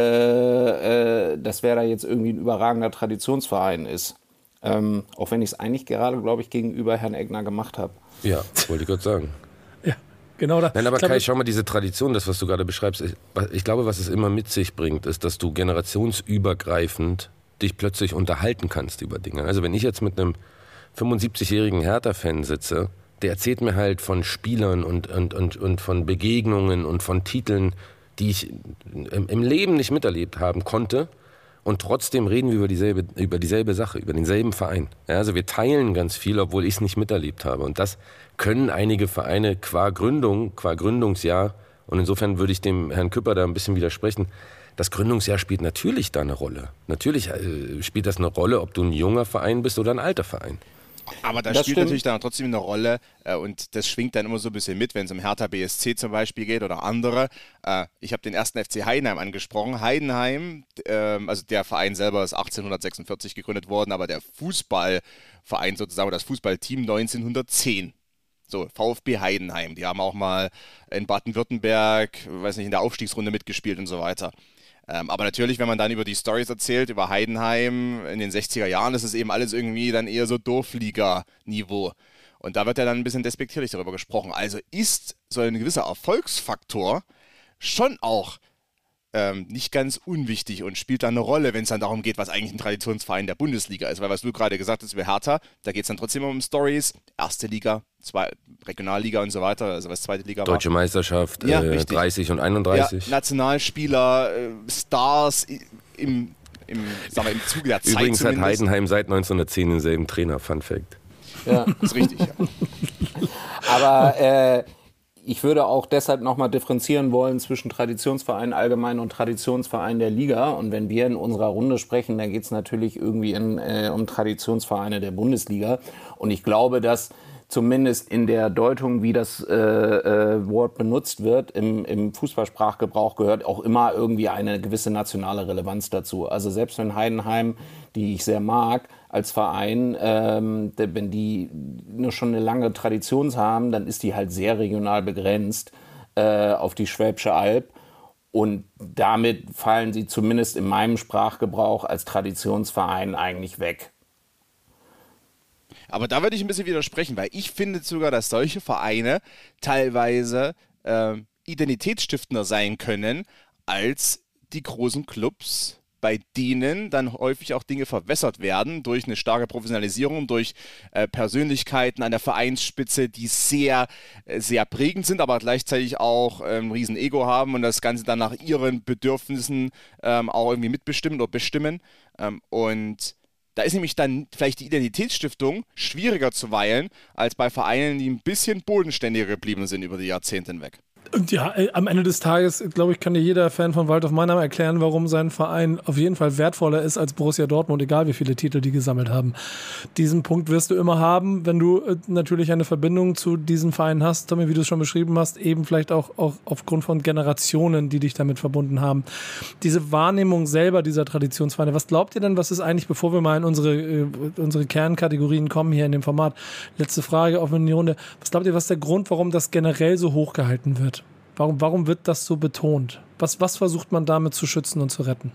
äh, äh, dass wer da jetzt irgendwie ein überragender Traditionsverein ist. Ähm, auch wenn ich es eigentlich gerade, glaube ich, gegenüber Herrn Egner gemacht habe. Ja, wollte ich gerade sagen. Ja, genau. Da, Nein, aber Kai, schau mal, diese Tradition, das, was du gerade beschreibst, ich, ich glaube, was es immer mit sich bringt, ist, dass du generationsübergreifend dich plötzlich unterhalten kannst über Dinge. Also wenn ich jetzt mit einem fünfundsiebzigjährigen Hertha-Fan sitze, der erzählt mir halt von Spielern und, und, und, und von Begegnungen und von Titeln, die ich im, im Leben nicht miterlebt haben konnte. Und trotzdem reden wir über dieselbe, über dieselbe Sache, über denselben Verein. Ja, also wir teilen ganz viel, obwohl ich es nicht miterlebt habe. Und das können einige Vereine qua Gründung, qua Gründungsjahr, und insofern würde ich dem Herrn Küpper da ein bisschen widersprechen, das Gründungsjahr spielt natürlich da eine Rolle. Natürlich äh, spielt das eine Rolle, ob du ein junger Verein bist oder ein alter Verein. Aber da Das spielt stimmt. natürlich dann trotzdem eine Rolle äh, und das schwingt dann immer so ein bisschen mit, wenn es um Hertha B S C zum Beispiel geht oder andere. Äh, ich habe den ersten F C Heidenheim angesprochen. Heidenheim, äh, also der Verein selber ist achtzehnhundertsechsundvierzig gegründet worden, aber der Fußballverein sozusagen, das Fußballteam neunzehnhundertzehn. So, VfB Heidenheim, die haben auch mal in Baden-Württemberg, weiß nicht, in der Aufstiegsrunde mitgespielt und so weiter. Ähm, aber natürlich, wenn man dann über die Storys erzählt, über Heidenheim in den sechziger Jahren, ist es eben alles irgendwie dann eher so Dorfliga-Niveau. Und da wird ja dann ein bisschen despektierlich darüber gesprochen. Also ist so ein gewisser Erfolgsfaktor schon auch ähm, nicht ganz unwichtig und spielt dann eine Rolle, wenn es dann darum geht, was eigentlich ein Traditionsverein der Bundesliga ist. Weil was du gerade gesagt hast über Hertha, da geht es dann trotzdem um Stories, erste Liga, zwei, Regionalliga und so weiter, also was zweite Liga war. Deutsche Meisterschaft, Ja, äh, richtig. dreißig und einunddreißig. Ja, Nationalspieler, äh, Stars i- im, im, sagen wir, im Zuge der Zeit Übrigens hat zumindest. Heidenheim seit neunzehnhundertzehn denselben Trainer, Fun Fact. Ja. Das ist richtig, ja. Aber äh, ich würde auch deshalb nochmal differenzieren wollen zwischen Traditionsverein allgemein und Traditionsverein der Liga. Und wenn wir in unserer Runde sprechen, dann geht es natürlich irgendwie in, äh, um Traditionsvereine der Bundesliga. Und ich glaube, dass zumindest in der Deutung, wie das äh, äh, Wort benutzt wird, im, im Fußballsprachgebrauch gehört auch immer irgendwie eine gewisse nationale Relevanz dazu. Also selbst wenn Heidenheim, die ich sehr mag, als Verein, ähm, wenn die nur schon eine lange Tradition haben, dann ist die halt sehr regional begrenzt äh, auf die Schwäbische Alb. Und damit fallen sie zumindest in meinem Sprachgebrauch als Traditionsverein eigentlich weg. Aber da würde ich ein bisschen widersprechen, weil ich finde sogar, dass solche Vereine teilweise äh, identitätsstiftender sein können als die großen Clubs, bei denen dann häufig auch Dinge verwässert werden durch eine starke Professionalisierung, durch äh, Persönlichkeiten an der Vereinsspitze, die sehr, äh, sehr prägend sind, aber gleichzeitig auch ähm, ein riesen Ego haben und das Ganze dann nach ihren Bedürfnissen ähm, auch irgendwie mitbestimmen oder bestimmen. Ähm, und da ist nämlich dann vielleicht die Identitätsstiftung schwieriger zu weilen, als bei Vereinen, die ein bisschen bodenständiger geblieben sind über die Jahrzehnte hinweg. Und ja, äh, am Ende des Tages, glaube ich, kann dir jeder Fan von Waldhof Mannheim erklären, warum sein Verein auf jeden Fall wertvoller ist als Borussia Dortmund, egal wie viele Titel die gesammelt haben. Diesen Punkt wirst du immer haben, wenn du äh, natürlich eine Verbindung zu diesem Verein hast, Tommy, wie du es schon beschrieben hast, eben vielleicht auch, auch aufgrund von Generationen, die dich damit verbunden haben. Diese Wahrnehmung selber dieser Traditionsvereine, was glaubt ihr denn, was ist eigentlich, bevor wir mal in unsere, äh, unsere Kernkategorien kommen hier in dem Format, letzte Frage auf in die Runde, was glaubt ihr, was ist der Grund, warum das generell so hochgehalten wird? Warum, warum wird das so betont? Was, was versucht man damit zu schützen und zu retten?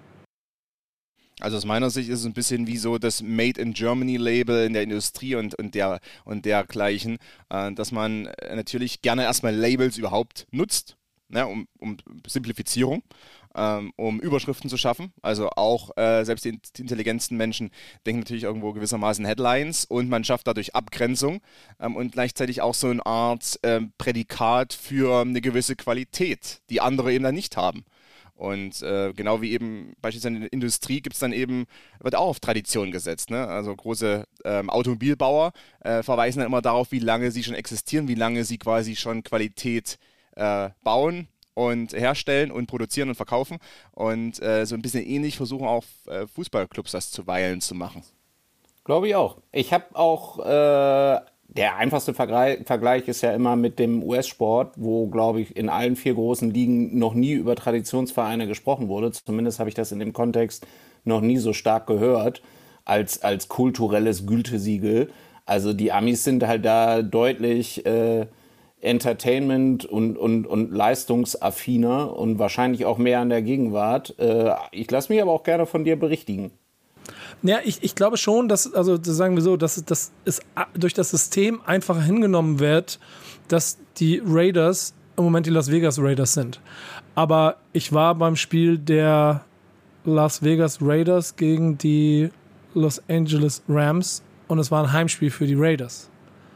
Also aus meiner Sicht ist es ein bisschen wie so das Made in Germany Label in der Industrie und, und, der, und dergleichen, äh, dass man natürlich gerne erstmal Labels überhaupt nutzt, ne, um, um Simplifizierung, ähm, um Überschriften zu schaffen. Also auch äh, selbst die intelligentesten Menschen denken natürlich irgendwo gewissermaßen Headlines und man schafft dadurch Abgrenzung ähm, und gleichzeitig auch so eine Art ähm, Prädikat für eine gewisse Qualität, die andere eben dann nicht haben. Und äh, genau wie eben beispielsweise in der Industrie gibt es dann eben, wird auch auf Tradition gesetzt. Ne? Also große ähm, Automobilbauer äh, verweisen dann immer darauf, wie lange sie schon existieren, wie lange sie quasi schon Qualität äh, bauen und herstellen und produzieren und verkaufen. Und äh, so ein bisschen ähnlich versuchen auch äh, Fußballclubs das zuweilen zu machen. Glaube ich auch. Ich habe auch, äh, der einfachste Vergleich, Vergleich ist ja immer mit dem U S-Sport, wo, glaube ich, in allen vier großen Ligen noch nie über Traditionsvereine gesprochen wurde. Zumindest habe ich das in dem Kontext noch nie so stark gehört, als, als kulturelles Gütesiegel. Also die Amis sind halt da deutlich äh, Entertainment und, und, und leistungsaffiner und wahrscheinlich auch mehr an der Gegenwart. Äh, ich lasse mich aber auch gerne von dir berichtigen. Ja, ich, ich glaube schon, dass, also das sagen wir so, dass, dass es durch das System einfacher hingenommen wird, dass die Raiders im Moment die Las Vegas Raiders sind. Aber ich war beim Spiel der Las Vegas Raiders gegen die Los Angeles Rams und es war ein Heimspiel für die Raiders.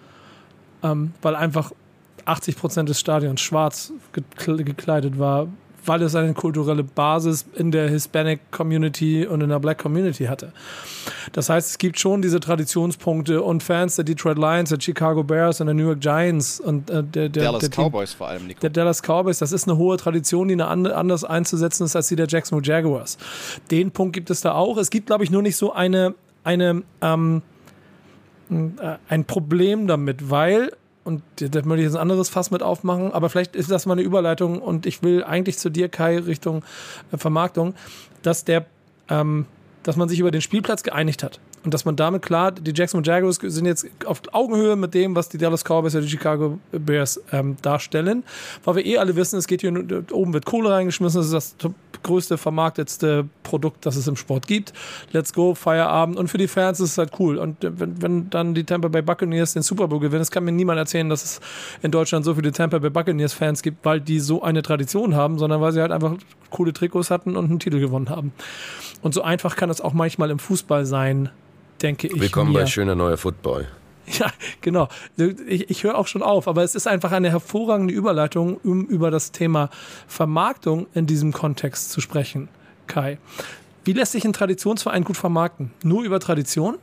Ähm, weil einfach achtzig Prozent des Stadions schwarz gekleidet war weil es eine kulturelle Basis in der Hispanic Community und in der Black Community hatte. Das heißt, es gibt schon diese Traditionspunkte und Fans der Detroit Lions, der Chicago Bears und der New York Giants und äh, der, der Dallas der Cowboys Team, vor allem, Nico. Der Dallas Cowboys, das ist eine hohe Tradition, die eine andere, anders einzusetzen ist als die der Jacksonville Jaguars. Den Punkt gibt es da auch. Es gibt, glaube ich, nur nicht so eine, eine ähm, ein Problem damit, weil, und da möchte ich jetzt ein anderes Fass mit aufmachen, aber vielleicht ist das mal eine Überleitung und ich will eigentlich zu dir, Kai, Richtung äh, Vermarktung, dass der, ähm, dass man sich über den Spielplatz geeinigt hat. Und dass man damit klar, die Jacksonville Jaguars sind jetzt auf Augenhöhe mit dem, was die Dallas Cowboys oder die Chicago Bears ähm, darstellen. Weil wir eh alle wissen, es geht hier, oben wird Kohle reingeschmissen, das ist das größte vermarktetste Produkt, das es im Sport gibt. Let's go, Feierabend. Und für die Fans ist es halt cool. Und wenn, wenn dann die Tampa Bay Buccaneers den Super Bowl gewinnen, das kann mir niemand erzählen, dass es in Deutschland so viele Tampa Bay Buccaneers Fans gibt, weil die so eine Tradition haben, sondern weil sie halt einfach coole Trikots hatten und einen Titel gewonnen haben. Und so einfach kann es auch manchmal im Fußball sein, denke ich. Willkommen mir. bei schöner neuer Football. Ja, genau. Ich, ich höre auch schon auf, aber es ist einfach eine hervorragende Überleitung, um über das Thema Vermarktung in diesem Kontext zu sprechen, Kai. Wie lässt sich ein Traditionsverein gut vermarkten? Nur über Tradition?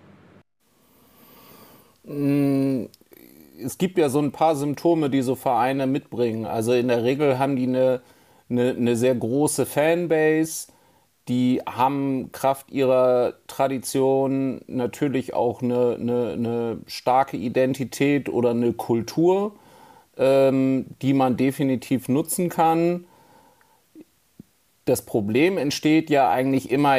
Es gibt ja so ein paar Symptome, die so Vereine mitbringen. Also in der Regel haben die eine, eine, eine sehr große Fanbase. Die haben Kraft ihrer Tradition natürlich auch eine, eine, eine starke Identität oder eine Kultur, ähm, die man definitiv nutzen kann. Das Problem entsteht ja eigentlich immer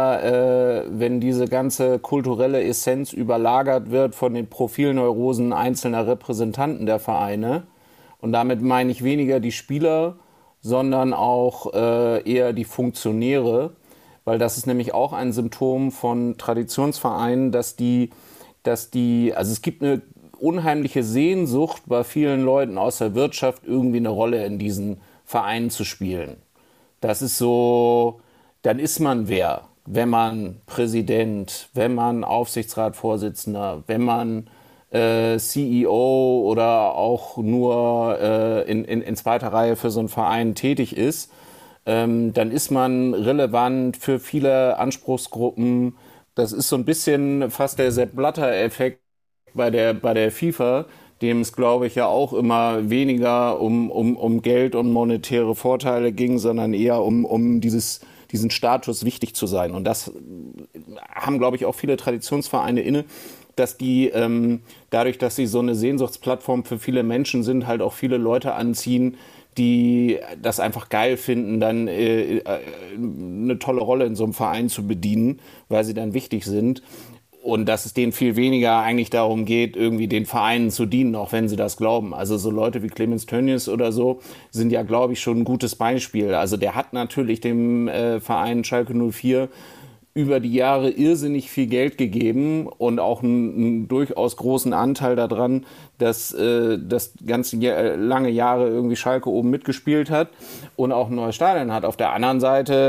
eher, äh, wenn diese ganze kulturelle Essenz überlagert wird von den Profilneurosen einzelner Repräsentanten der Vereine. Und damit meine ich weniger die Spieler, sondern auch äh, eher die Funktionäre, weil das ist nämlich auch ein Symptom von Traditionsvereinen, dass die, dass die, also es gibt eine unheimliche Sehnsucht bei vielen Leuten aus der Wirtschaft, irgendwie eine Rolle in diesen Vereinen zu spielen. Das ist so, dann ist man wer, wenn man Präsident, wenn man Aufsichtsratsvorsitzender, wenn man Äh, C E O oder auch nur äh, in, in, in zweiter Reihe für so einen Verein tätig ist, ähm, dann ist man relevant für viele Anspruchsgruppen. Das ist so ein bisschen fast der Sepp Blatter-Effekt bei der, bei der FIFA, dem es, glaube ich, ja auch immer weniger um, um, um Geld und monetäre Vorteile ging, sondern eher um, um dieses, diesen Status wichtig zu sein. Und das haben, glaube ich, auch viele Traditionsvereine inne, dass die ähm, dadurch, dass sie so eine Sehnsuchtsplattform für viele Menschen sind, halt auch viele Leute anziehen, die das einfach geil finden, dann äh, äh, eine tolle Rolle in so einem Verein zu bedienen, weil sie dann wichtig sind. Und dass es denen viel weniger eigentlich darum geht, irgendwie den Vereinen zu dienen, auch wenn sie das glauben. Also so Leute wie Clemens Tönnies oder so sind ja, glaube ich, schon ein gutes Beispiel. Also der hat natürlich dem äh, Verein Schalke null vier über die Jahre irrsinnig viel Geld gegeben und auch einen, einen durchaus großen Anteil daran, dass äh, das ganze Jahr, lange Jahre irgendwie Schalke oben mitgespielt hat und auch ein neues Stadion hat. Auf der anderen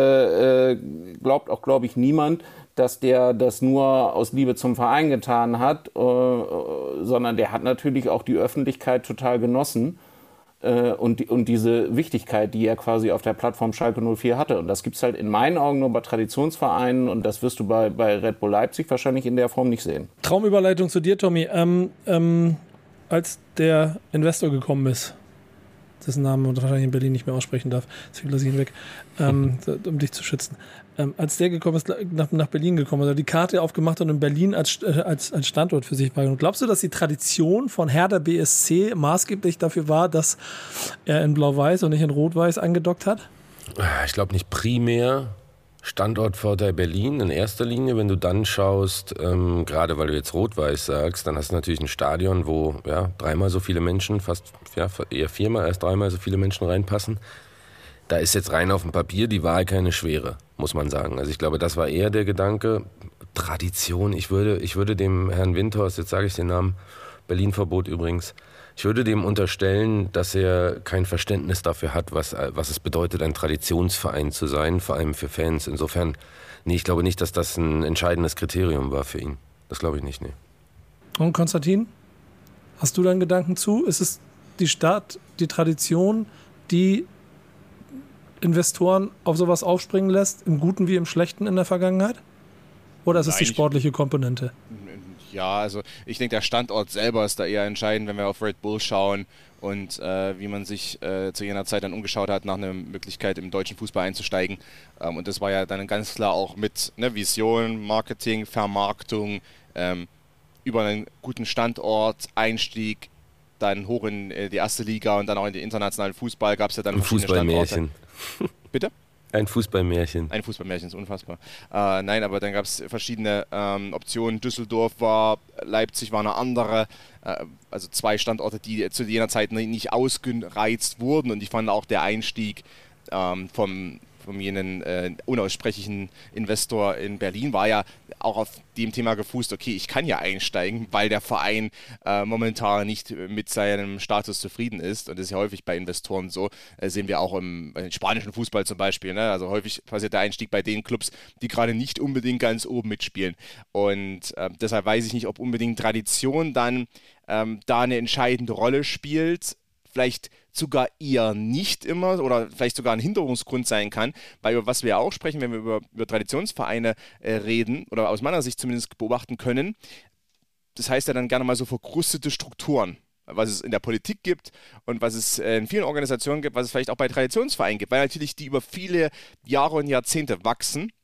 Seite äh, glaubt auch, glaube ich, niemand, dass der das nur aus Liebe zum Verein getan hat, äh, sondern der hat natürlich auch die Öffentlichkeit total genossen. Und, die, und diese Wichtigkeit, die er quasi auf der Plattform Schalke null vier hatte. Und das gibt es halt in meinen Augen nur bei Traditionsvereinen und das wirst du bei, bei Red Bull Leipzig wahrscheinlich in der Form nicht sehen. Traumüberleitung zu dir, Tommy. Ähm, ähm, als der Investor gekommen ist, dessen Namen man wahrscheinlich in Berlin nicht mehr aussprechen darf, deswegen lasse ich ihn weg, ähm, um dich zu schützen. Ähm, als der gekommen ist, nach, nach Berlin gekommen ist, also die Karte aufgemacht und in Berlin als, äh, als, als Standort für sich wahrgenommen. Glaubst du, dass die Tradition von Hertha B S C maßgeblich dafür war, dass er in Blau-Weiß und nicht in Rot-Weiß angedockt hat? Ich glaube nicht primär. Standortvorteil Berlin in erster Linie. Wenn du dann schaust, ähm, gerade weil du jetzt Rot-Weiß sagst, dann hast du natürlich ein Stadion, wo ja, dreimal so viele Menschen, fast ja, eher viermal als dreimal so viele Menschen reinpassen. Da ist jetzt rein auf dem Papier die Wahl keine schwere, muss man sagen. Also ich glaube, das war eher der Gedanke. Tradition, ich würde, ich würde dem Herrn Windhorst, jetzt sage ich den Namen, Berlin-Verbot übrigens, ich würde dem unterstellen, dass er kein Verständnis dafür hat, was, was es bedeutet, ein Traditionsverein zu sein, vor allem für Fans. Insofern, nee, ich glaube nicht, dass das ein entscheidendes Kriterium war für ihn. Das glaube ich nicht, nee. Und Konstantin, hast du da einen Gedanken zu? Ist es die Stadt, die Tradition, die Investoren auf sowas aufspringen lässt, im Guten wie im Schlechten in der Vergangenheit? Oder ist es die sportliche Komponente? Ja, also ich denke, der Standort selber ist da eher entscheidend, wenn wir auf Red Bull schauen und äh, wie man sich äh, zu jener Zeit dann umgeschaut hat, nach einer Möglichkeit im deutschen Fußball einzusteigen. Ähm, und das war ja dann ganz klar auch mit ne, Vision, Marketing, Vermarktung, ähm, über einen guten Standort, Einstieg, dann hoch in äh, die erste Liga und dann auch in den internationalen Fußball gab es ja dann Ein Fußballmärchen. Bitte? Ein Fußballmärchen. Ein Fußballmärchen ist unfassbar. Äh, nein, aber dann gab es verschiedene ähm, Optionen. Düsseldorf war, Leipzig war eine andere. Äh, also zwei Standorte, die zu jener Zeit nicht ausgereizt wurden. Und ich fand auch der Einstieg ähm, vom, vom jenen äh, unaussprechlichen Investor in Berlin war ja auch auf dem Thema gefußt, okay, ich kann ja einsteigen, weil der Verein äh, momentan nicht mit seinem Status zufrieden ist. Und das ist ja häufig bei Investoren so. Äh, sehen wir auch im, im spanischen Fußball zum Beispiel. Ne? Also häufig passiert der Einstieg bei den Clubs, die gerade nicht unbedingt ganz oben mitspielen. Und äh, deshalb weiß ich nicht, ob unbedingt Tradition dann ähm, da eine entscheidende Rolle spielt. Vielleicht sogar eher nicht immer oder vielleicht sogar ein Hinderungsgrund sein kann, weil über was wir auch sprechen, wenn wir über, über Traditionsvereine äh, reden oder aus meiner Sicht zumindest beobachten können, das heißt ja dann gerne mal so verkrustete Strukturen, was es in der Politik gibt und was es in vielen Organisationen gibt, was es vielleicht auch bei Traditionsvereinen gibt, weil natürlich die über viele Jahre und Jahrzehnte wachsen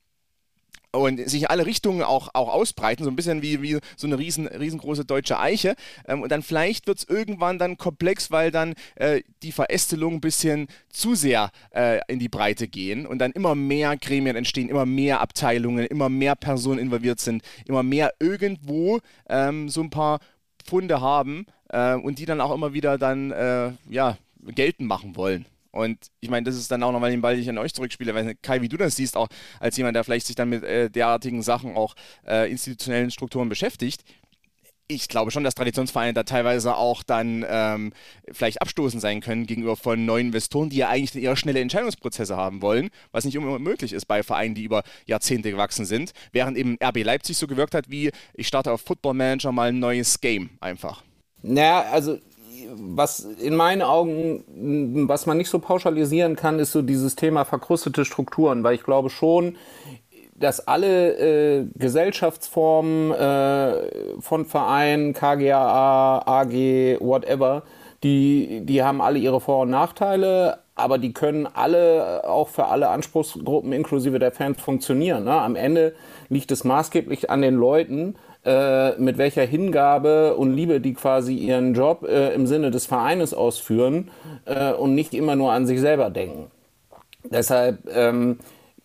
und sich in alle Richtungen auch, auch ausbreiten, so ein bisschen wie, wie so eine riesen, riesengroße deutsche Eiche. Ähm, und dann vielleicht wird es irgendwann dann komplex, weil dann äh, die Verästelungen ein bisschen zu sehr äh, in die Breite gehen und dann immer mehr Gremien entstehen, immer mehr Abteilungen, immer mehr Personen involviert sind, immer mehr irgendwo ähm, so ein paar Pfunde haben äh, und die dann auch immer wieder dann äh, ja, geltend machen wollen. Und ich meine, das ist dann auch nochmal den Ball, den ich an euch zurückspiele. Weil, Kai, wie du das siehst, auch als jemand, der vielleicht sich dann mit äh, derartigen Sachen, auch äh, institutionellen Strukturen beschäftigt. Ich glaube schon, dass Traditionsvereine da teilweise auch dann ähm, vielleicht abstoßend sein können gegenüber von neuen Investoren, die ja eigentlich eher schnelle Entscheidungsprozesse haben wollen, was nicht immer möglich ist bei Vereinen, die über Jahrzehnte gewachsen sind. Während eben R B Leipzig so gewirkt hat, wie ich starte auf Football Manager mal ein neues Game einfach. Naja, also was in meinen Augen, was man nicht so pauschalisieren kann, ist so dieses Thema verkrustete Strukturen, weil ich glaube schon, dass alle äh, Gesellschaftsformen äh, von Vereinen, K G A A, A G, whatever, die, die haben alle ihre Vor- und Nachteile, aber die können alle auch für alle Anspruchsgruppen inklusive der Fans funktionieren. Ne? Am Ende liegt es maßgeblich an den Leuten, äh, mit welcher Hingabe und Liebe die quasi ihren Job äh, im Sinne des Vereines ausführen äh, und nicht immer nur an sich selber denken. Deshalb ähm,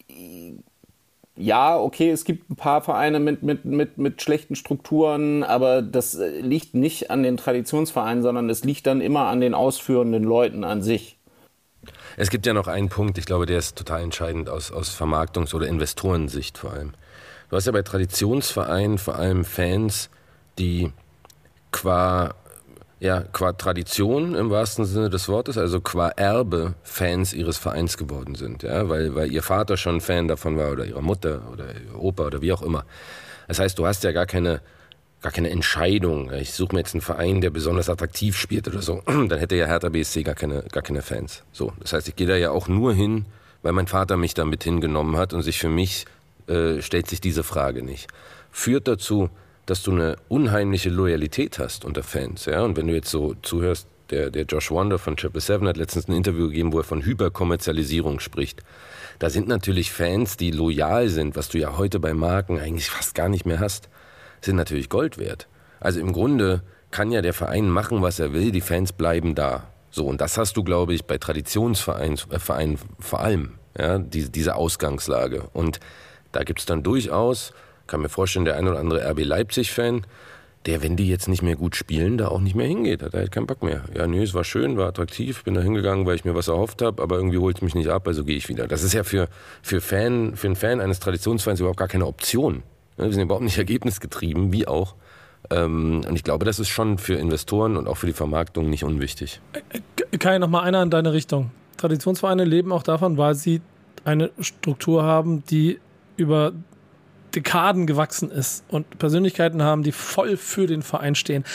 ja, okay, es gibt ein paar Vereine mit, mit, mit, mit schlechten Strukturen, aber das liegt nicht an den Traditionsvereinen, sondern es liegt dann immer an den ausführenden Leuten an sich. Es gibt ja noch einen Punkt, ich glaube, der ist total entscheidend aus, aus Vermarktungs- oder Investorensicht vor allem. Du hast ja bei Traditionsvereinen vor allem Fans, die qua, ja, qua Tradition im wahrsten Sinne des Wortes, also qua Erbe Fans ihres Vereins geworden sind, ja, weil, weil ihr Vater schon Fan davon war oder ihre Mutter oder ihr Opa oder wie auch immer. Das heißt, du hast ja gar keine, gar keine Entscheidung. Ich suche mir jetzt einen Verein, der besonders attraktiv spielt oder so, dann hätte ja Hertha B S C gar keine, gar keine Fans. So, das heißt, ich gehe da ja auch nur hin, weil mein Vater mich da mit hingenommen hat und sich für mich äh, stellt sich diese Frage nicht. Führt dazu, dass du eine unheimliche Loyalität hast unter Fans. Ja? Und wenn du jetzt so zuhörst, der, der Josh Wonder von Triple Seven hat letztens ein Interview gegeben, wo er von Hyperkommerzialisierung spricht. Da sind natürlich Fans, die loyal sind, was du ja heute bei Marken eigentlich fast gar nicht mehr hast, sind natürlich Gold wert. Also im Grunde kann ja der Verein machen, was er will, die Fans bleiben da. So, und das hast du, glaube ich, bei Traditionsvereinen äh, Vereinen vor allem, ja, die, diese Ausgangslage. Und da gibt es dann durchaus, kann mir vorstellen, der ein oder andere R B Leipzig-Fan, der, wenn die jetzt nicht mehr gut spielen, da auch nicht mehr hingeht. Hat er halt keinen Bock mehr. Ja, nee, es war schön, war attraktiv, bin da hingegangen, weil ich mir was erhofft habe, aber irgendwie holt es mich nicht ab, also gehe ich wieder. Das ist ja für, für, Fan, für einen Fan eines Traditionsvereins überhaupt gar keine Option. Wir sind überhaupt nicht ergebnisgetrieben, wie auch. Und ich glaube, das ist schon für Investoren und auch für die Vermarktung nicht unwichtig. Kai, noch mal einer in deine Richtung. Traditionsvereine leben auch davon, weil sie eine Struktur haben, die über Dekaden gewachsen ist und Persönlichkeiten haben, die voll für den Verein stehen.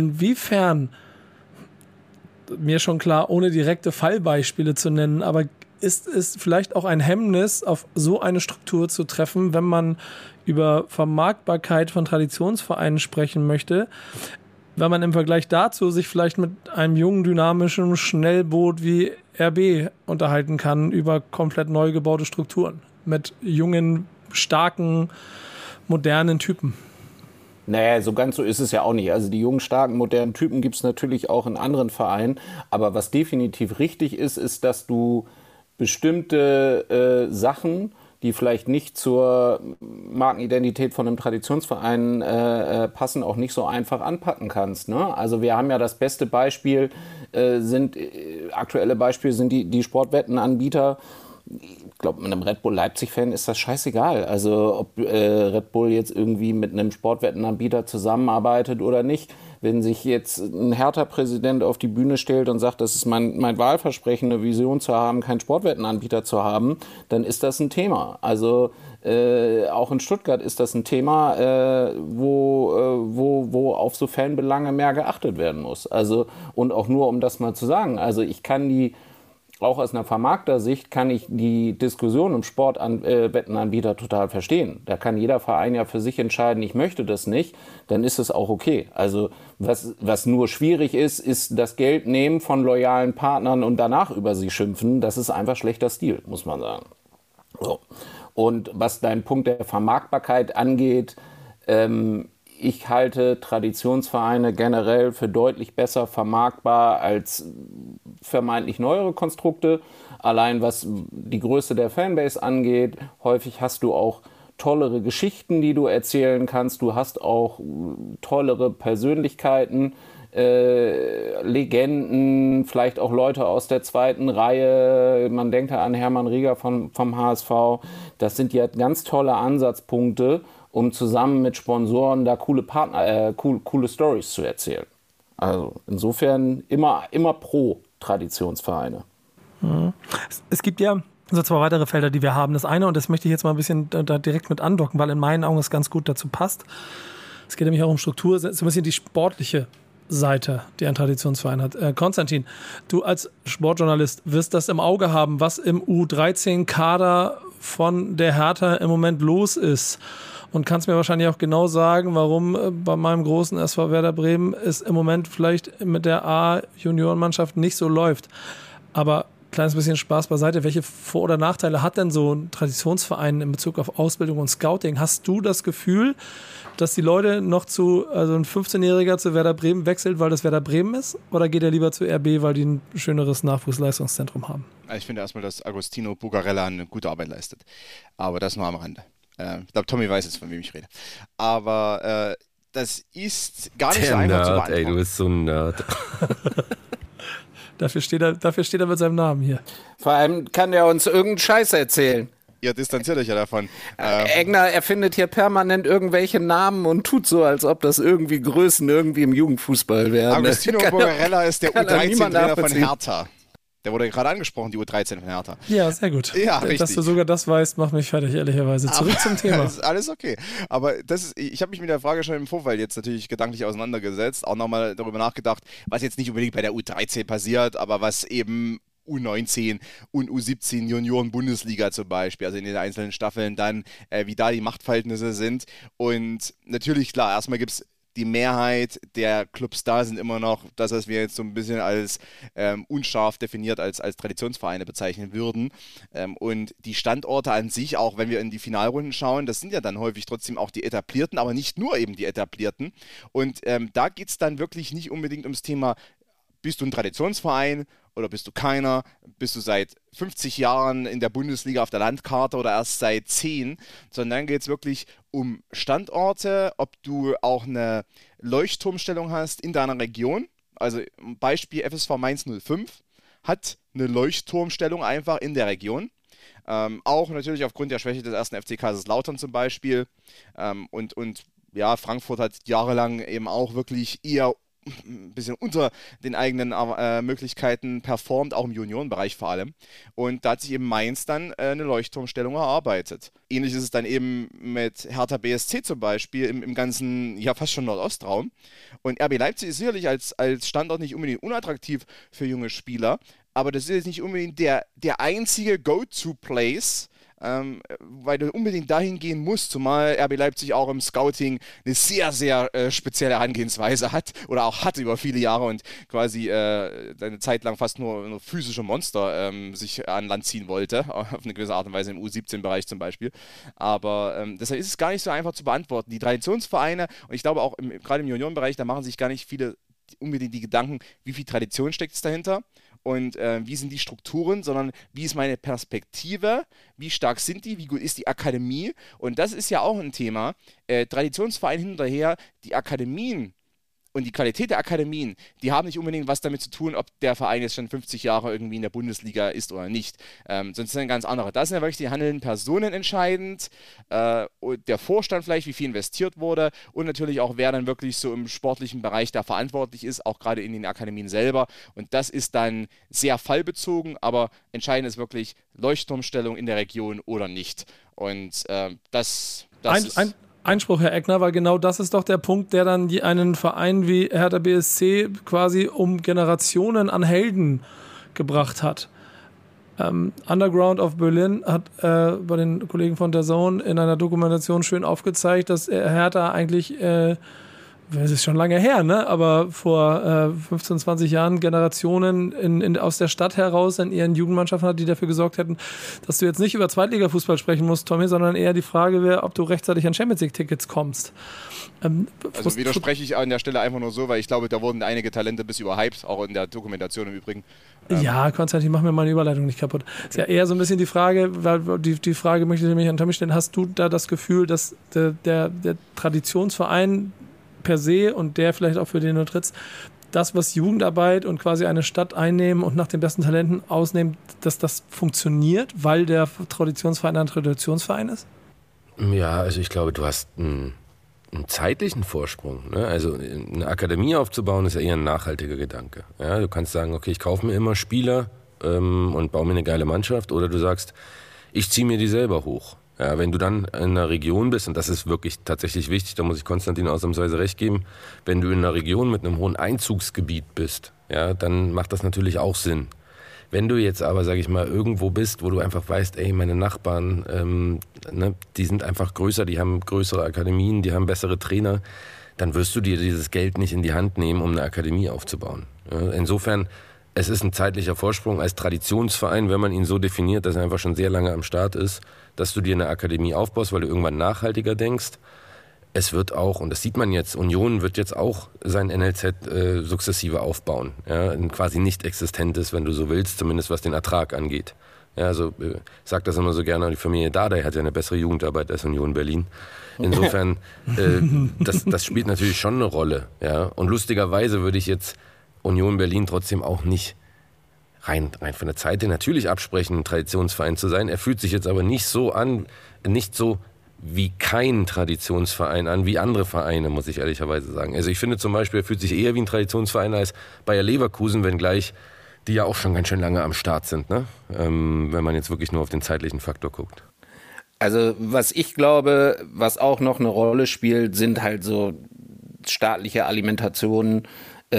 Inwiefern, mir schon klar, ohne direkte Fallbeispiele zu nennen, aber ist es vielleicht auch ein Hemmnis, auf so eine Struktur zu treffen, wenn man über Vermarktbarkeit von Traditionsvereinen sprechen möchte, wenn man im Vergleich dazu sich vielleicht mit einem jungen, dynamischen Schnellboot wie R B unterhalten kann über komplett neu gebaute Strukturen mit jungen, starken, modernen Typen. Naja, so ganz so ist es ja auch nicht. Also die jungen, starken, modernen Typen gibt es natürlich auch in anderen Vereinen. Aber was definitiv richtig ist, ist, dass du bestimmte äh, Sachen, die vielleicht nicht zur Markenidentität von einem Traditionsverein äh, passen, auch nicht so einfach anpacken kannst. Ne? Also wir haben ja das beste Beispiel, äh, sind äh, aktuelle Beispiele sind die, die Sportwettenanbieter. Ich glaube, mit einem Red Bull Leipzig-Fan ist das scheißegal. Also ob äh, Red Bull jetzt irgendwie mit einem Sportwettenanbieter zusammenarbeitet oder nicht. Wenn sich jetzt ein Hertha-Präsident auf die Bühne stellt und sagt, das ist mein, mein Wahlversprechen, eine Vision zu haben, keinen Sportwettenanbieter zu haben, dann ist das ein Thema. Also äh, auch in Stuttgart ist das ein Thema, äh, wo, äh, wo, wo auf so Fanbelange mehr geachtet werden muss. Also, und auch nur, um das mal zu sagen, also ich kann die Auch aus einer Vermarktersicht kann ich die Diskussion um Sportwettenanbieter äh, total verstehen. Da kann jeder Verein ja für sich entscheiden, ich möchte das nicht, dann ist es auch okay. Also was, was nur schwierig ist, ist das Geld nehmen von loyalen Partnern und danach über sie schimpfen. Das ist einfach schlechter Stil, muss man sagen. So. Und was dein Punkt der Vermarktbarkeit angeht, ähm, ich halte Traditionsvereine generell für deutlich besser vermarktbar als vermeintlich neuere Konstrukte. Allein was die Größe der Fanbase angeht, häufig hast du auch tollere Geschichten, die du erzählen kannst. Du hast auch tollere Persönlichkeiten, äh, Legenden, vielleicht auch Leute aus der zweiten Reihe. Man denkt an Hermann Rieger von, vom H S V. Das sind ja ganz tolle Ansatzpunkte, um zusammen mit Sponsoren da coole Partner, äh, cool, coole Storys zu erzählen. Also insofern immer, immer pro Traditionsvereine. Mhm. Es, es gibt ja so zwei weitere Felder, die wir haben. Das eine, und das möchte ich jetzt mal ein bisschen da, da direkt mit andocken, weil in meinen Augen es ganz gut dazu passt. Es geht nämlich auch um Struktur, so ein bisschen die sportliche Seite, die ein Traditionsverein hat. Äh, Konstantin, du als Sportjournalist wirst das im Auge haben, was im U dreizehn Kader von der Hertha im Moment los ist. Und kannst mir wahrscheinlich auch genau sagen, warum bei meinem großen S V Werder Bremen es im Moment vielleicht mit der A-Juniorenmannschaft nicht so läuft. Aber kleines bisschen Spaß beiseite. Welche Vor- oder Nachteile hat denn so ein Traditionsverein in Bezug auf Ausbildung und Scouting? Hast du das Gefühl, dass die Leute noch zu, also ein fünfzehnjähriger zu Werder Bremen wechselt, weil das Werder Bremen ist? Oder geht er lieber zu R B, weil die ein schöneres Nachwuchsleistungszentrum haben? Ich finde erstmal, dass Agostino Bugarella eine gute Arbeit leistet. Aber das nur am Rande. Ich glaube, Tommy weiß jetzt, von wem ich rede. Aber äh, das ist gar nicht Der so einfach Nerd, zu beantworten. Ey, du bist so ein Nerd. dafür, steht er, dafür steht er mit seinem Namen hier. Vor allem kann er uns irgendeinen Scheiß erzählen. Ihr distanziert euch ja davon. Ähm, Egner erfindet hier permanent irgendwelche Namen und tut so, als ob das irgendwie Größen irgendwie im Jugendfußball wären. Agostino Bugarella ist der U dreizehn-Trainer von Hertha. Hertha. Der wurde gerade angesprochen, die U dreizehn von Hertha. Ja, sehr gut. Ja, richtig. Dass du sogar das weißt, macht mich fertig, ehrlicherweise. Zurück Aber, zum Thema. Das ist alles okay. Aber das ist, ich habe mich mit der Frage schon im Vorfeld jetzt natürlich gedanklich auseinandergesetzt, auch nochmal darüber nachgedacht, was jetzt nicht unbedingt bei der U dreizehn passiert, aber was eben U neunzehn und U siebzehn Junioren-Bundesliga zum Beispiel, also in den einzelnen Staffeln dann, äh, wie da die Machtverhältnisse sind. Und natürlich, klar, erstmal gibt es die Mehrheit der Clubs da sind immer noch das, was wir jetzt so ein bisschen als ähm, unscharf definiert als, als Traditionsvereine bezeichnen würden. Ähm, und die Standorte an sich, auch wenn wir in die Finalrunden schauen, das sind ja dann häufig trotzdem auch die Etablierten, aber nicht nur eben die Etablierten. Und ähm, da geht es dann wirklich nicht unbedingt ums Thema, bist du ein Traditionsverein oder bist du keiner? Bist du seit fünfzig Jahren in der Bundesliga auf der Landkarte oder erst seit zehn? Sondern dann geht es wirklich um Standorte, ob du auch eine Leuchtturmstellung hast in deiner Region. Also Beispiel F S V Mainz null fünf hat eine Leuchtturmstellung einfach in der Region. Ähm, auch natürlich aufgrund der Schwäche des ersten F C Kaiserslautern zum Beispiel. Ähm, und, und ja, Frankfurt hat jahrelang eben auch wirklich eher ein bisschen unter den eigenen äh, Möglichkeiten performt, auch im Juniorenbereich vor allem. Und da hat sich eben Mainz dann äh, eine Leuchtturmstellung erarbeitet. Ähnlich ist es dann eben mit Hertha B S C zum Beispiel im, im ganzen, ja fast schon Nordostraum. Und R B Leipzig ist sicherlich als, als Standort nicht unbedingt unattraktiv für junge Spieler, aber das ist jetzt nicht unbedingt der, der einzige Go-To-Place, Ähm, weil du unbedingt dahin gehen musst, zumal R B Leipzig auch im Scouting eine sehr, sehr äh, spezielle Herangehensweise hat oder auch hatte über viele Jahre und quasi äh, eine Zeit lang fast nur, nur physische Monster ähm, sich an Land ziehen wollte, auf eine gewisse Art und Weise im U siebzehn Bereich zum Beispiel. Aber ähm, deshalb ist es gar nicht so einfach zu beantworten. Die Traditionsvereine, und ich glaube auch im, gerade im Juniorenbereich, da machen sich gar nicht viele unbedingt die Gedanken, wie viel Tradition steckt es dahinter und äh, wie sind die Strukturen, sondern wie ist meine Perspektive, wie stark sind die, wie gut ist die Akademie, und das ist ja auch ein Thema, äh, Traditionsverein hinterher, die Akademien und die Qualität der Akademien, die haben nicht unbedingt was damit zu tun, ob der Verein jetzt schon fünfzig Jahre irgendwie in der Bundesliga ist oder nicht. Ähm, sonst sind ganz andere. Da sind ja wirklich die handelnden Personen entscheidend, äh, und der Vorstand vielleicht, wie viel investiert wurde und natürlich auch, wer dann wirklich so im sportlichen Bereich da verantwortlich ist, auch gerade in den Akademien selber. Und das ist dann sehr fallbezogen, aber entscheidend ist wirklich Leuchtturmstellung in der Region oder nicht. Und äh, das, das ein, ist... Ein Einspruch, Herr Eckner, weil genau das ist doch der Punkt, der dann die, einen Verein wie Hertha B S C quasi um Generationen an Helden gebracht hat. Ähm, Underground of Berlin hat äh, bei den Kollegen von D A Z N in einer Dokumentation schön aufgezeigt, dass Hertha eigentlich, äh, das ist schon lange her, ne? aber vor äh, fünfzehn, zwanzig Jahren Generationen in, in, aus der Stadt heraus in ihren Jugendmannschaften hat, die dafür gesorgt hätten, dass du jetzt nicht über Zweitliga-Fußball sprechen musst, Tommy, sondern eher die Frage wäre, ob du rechtzeitig an Champions-League-Tickets kommst. Ähm, also widerspreche ich an der Stelle einfach nur so, weil ich glaube, da wurden einige Talente bis überhyped, auch in der Dokumentation im Übrigen. Ähm ja, Konstantin, mach mir meine Überleitung nicht kaputt. Okay. Ist ja eher so ein bisschen die Frage, weil die, die Frage möchte ich nämlich an Tommy stellen, hast du da das Gefühl, dass der, der, der Traditionsverein per se und der vielleicht auch für den du trittst, das, was Jugendarbeit und quasi eine Stadt einnehmen und nach den besten Talenten ausnehmen, dass das funktioniert, weil der Traditionsverein ein Traditionsverein ist? Ja, also ich glaube, du hast einen, einen zeitlichen Vorsprung. Ne? Also eine Akademie aufzubauen, ist ja eher ein nachhaltiger Gedanke. Ja, du kannst sagen, okay, ich kaufe mir immer Spieler ähm, und baue mir eine geile Mannschaft, oder du sagst, ich ziehe mir die selber hoch. Ja, wenn du dann in einer Region bist, und das ist wirklich tatsächlich wichtig, da muss ich Konstantin ausnahmsweise recht geben, wenn du in einer Region mit einem hohen Einzugsgebiet bist, ja, dann macht das natürlich auch Sinn. Wenn du jetzt aber, sag ich mal, irgendwo bist, wo du einfach weißt, ey, meine Nachbarn, ähm, ne, die sind einfach größer, die haben größere Akademien, die haben bessere Trainer, dann wirst du dir dieses Geld nicht in die Hand nehmen, um eine Akademie aufzubauen. Ja, insofern, es ist ein zeitlicher Vorsprung als Traditionsverein, wenn man ihn so definiert, dass er einfach schon sehr lange am Start ist, dass du dir eine Akademie aufbaust, weil du irgendwann nachhaltiger denkst. Es wird auch, und das sieht man jetzt, Union wird jetzt auch sein N L Z äh, sukzessive aufbauen. Ja, ein quasi nicht existentes, wenn du so willst, zumindest was den Ertrag angeht. Ja, also ich äh, sage das immer so gerne, die Familie Dardai hat ja eine bessere Jugendarbeit als Union Berlin. Insofern, äh, das, das spielt natürlich schon eine Rolle. Ja? Und lustigerweise würde ich jetzt Union Berlin trotzdem auch nicht rein, rein von der Zeit her natürlich absprechen, ein Traditionsverein zu sein. Er fühlt sich jetzt aber nicht so an, nicht so wie kein Traditionsverein an, wie andere Vereine, muss ich ehrlicherweise sagen. Also ich finde zum Beispiel, er fühlt sich eher wie ein Traditionsverein als Bayer Leverkusen, wenngleich die ja auch schon ganz schön lange am Start sind, ne? Ähm, wenn man jetzt wirklich nur auf den zeitlichen Faktor guckt. Also was ich glaube, was auch noch eine Rolle spielt, sind halt so staatliche Alimentationen,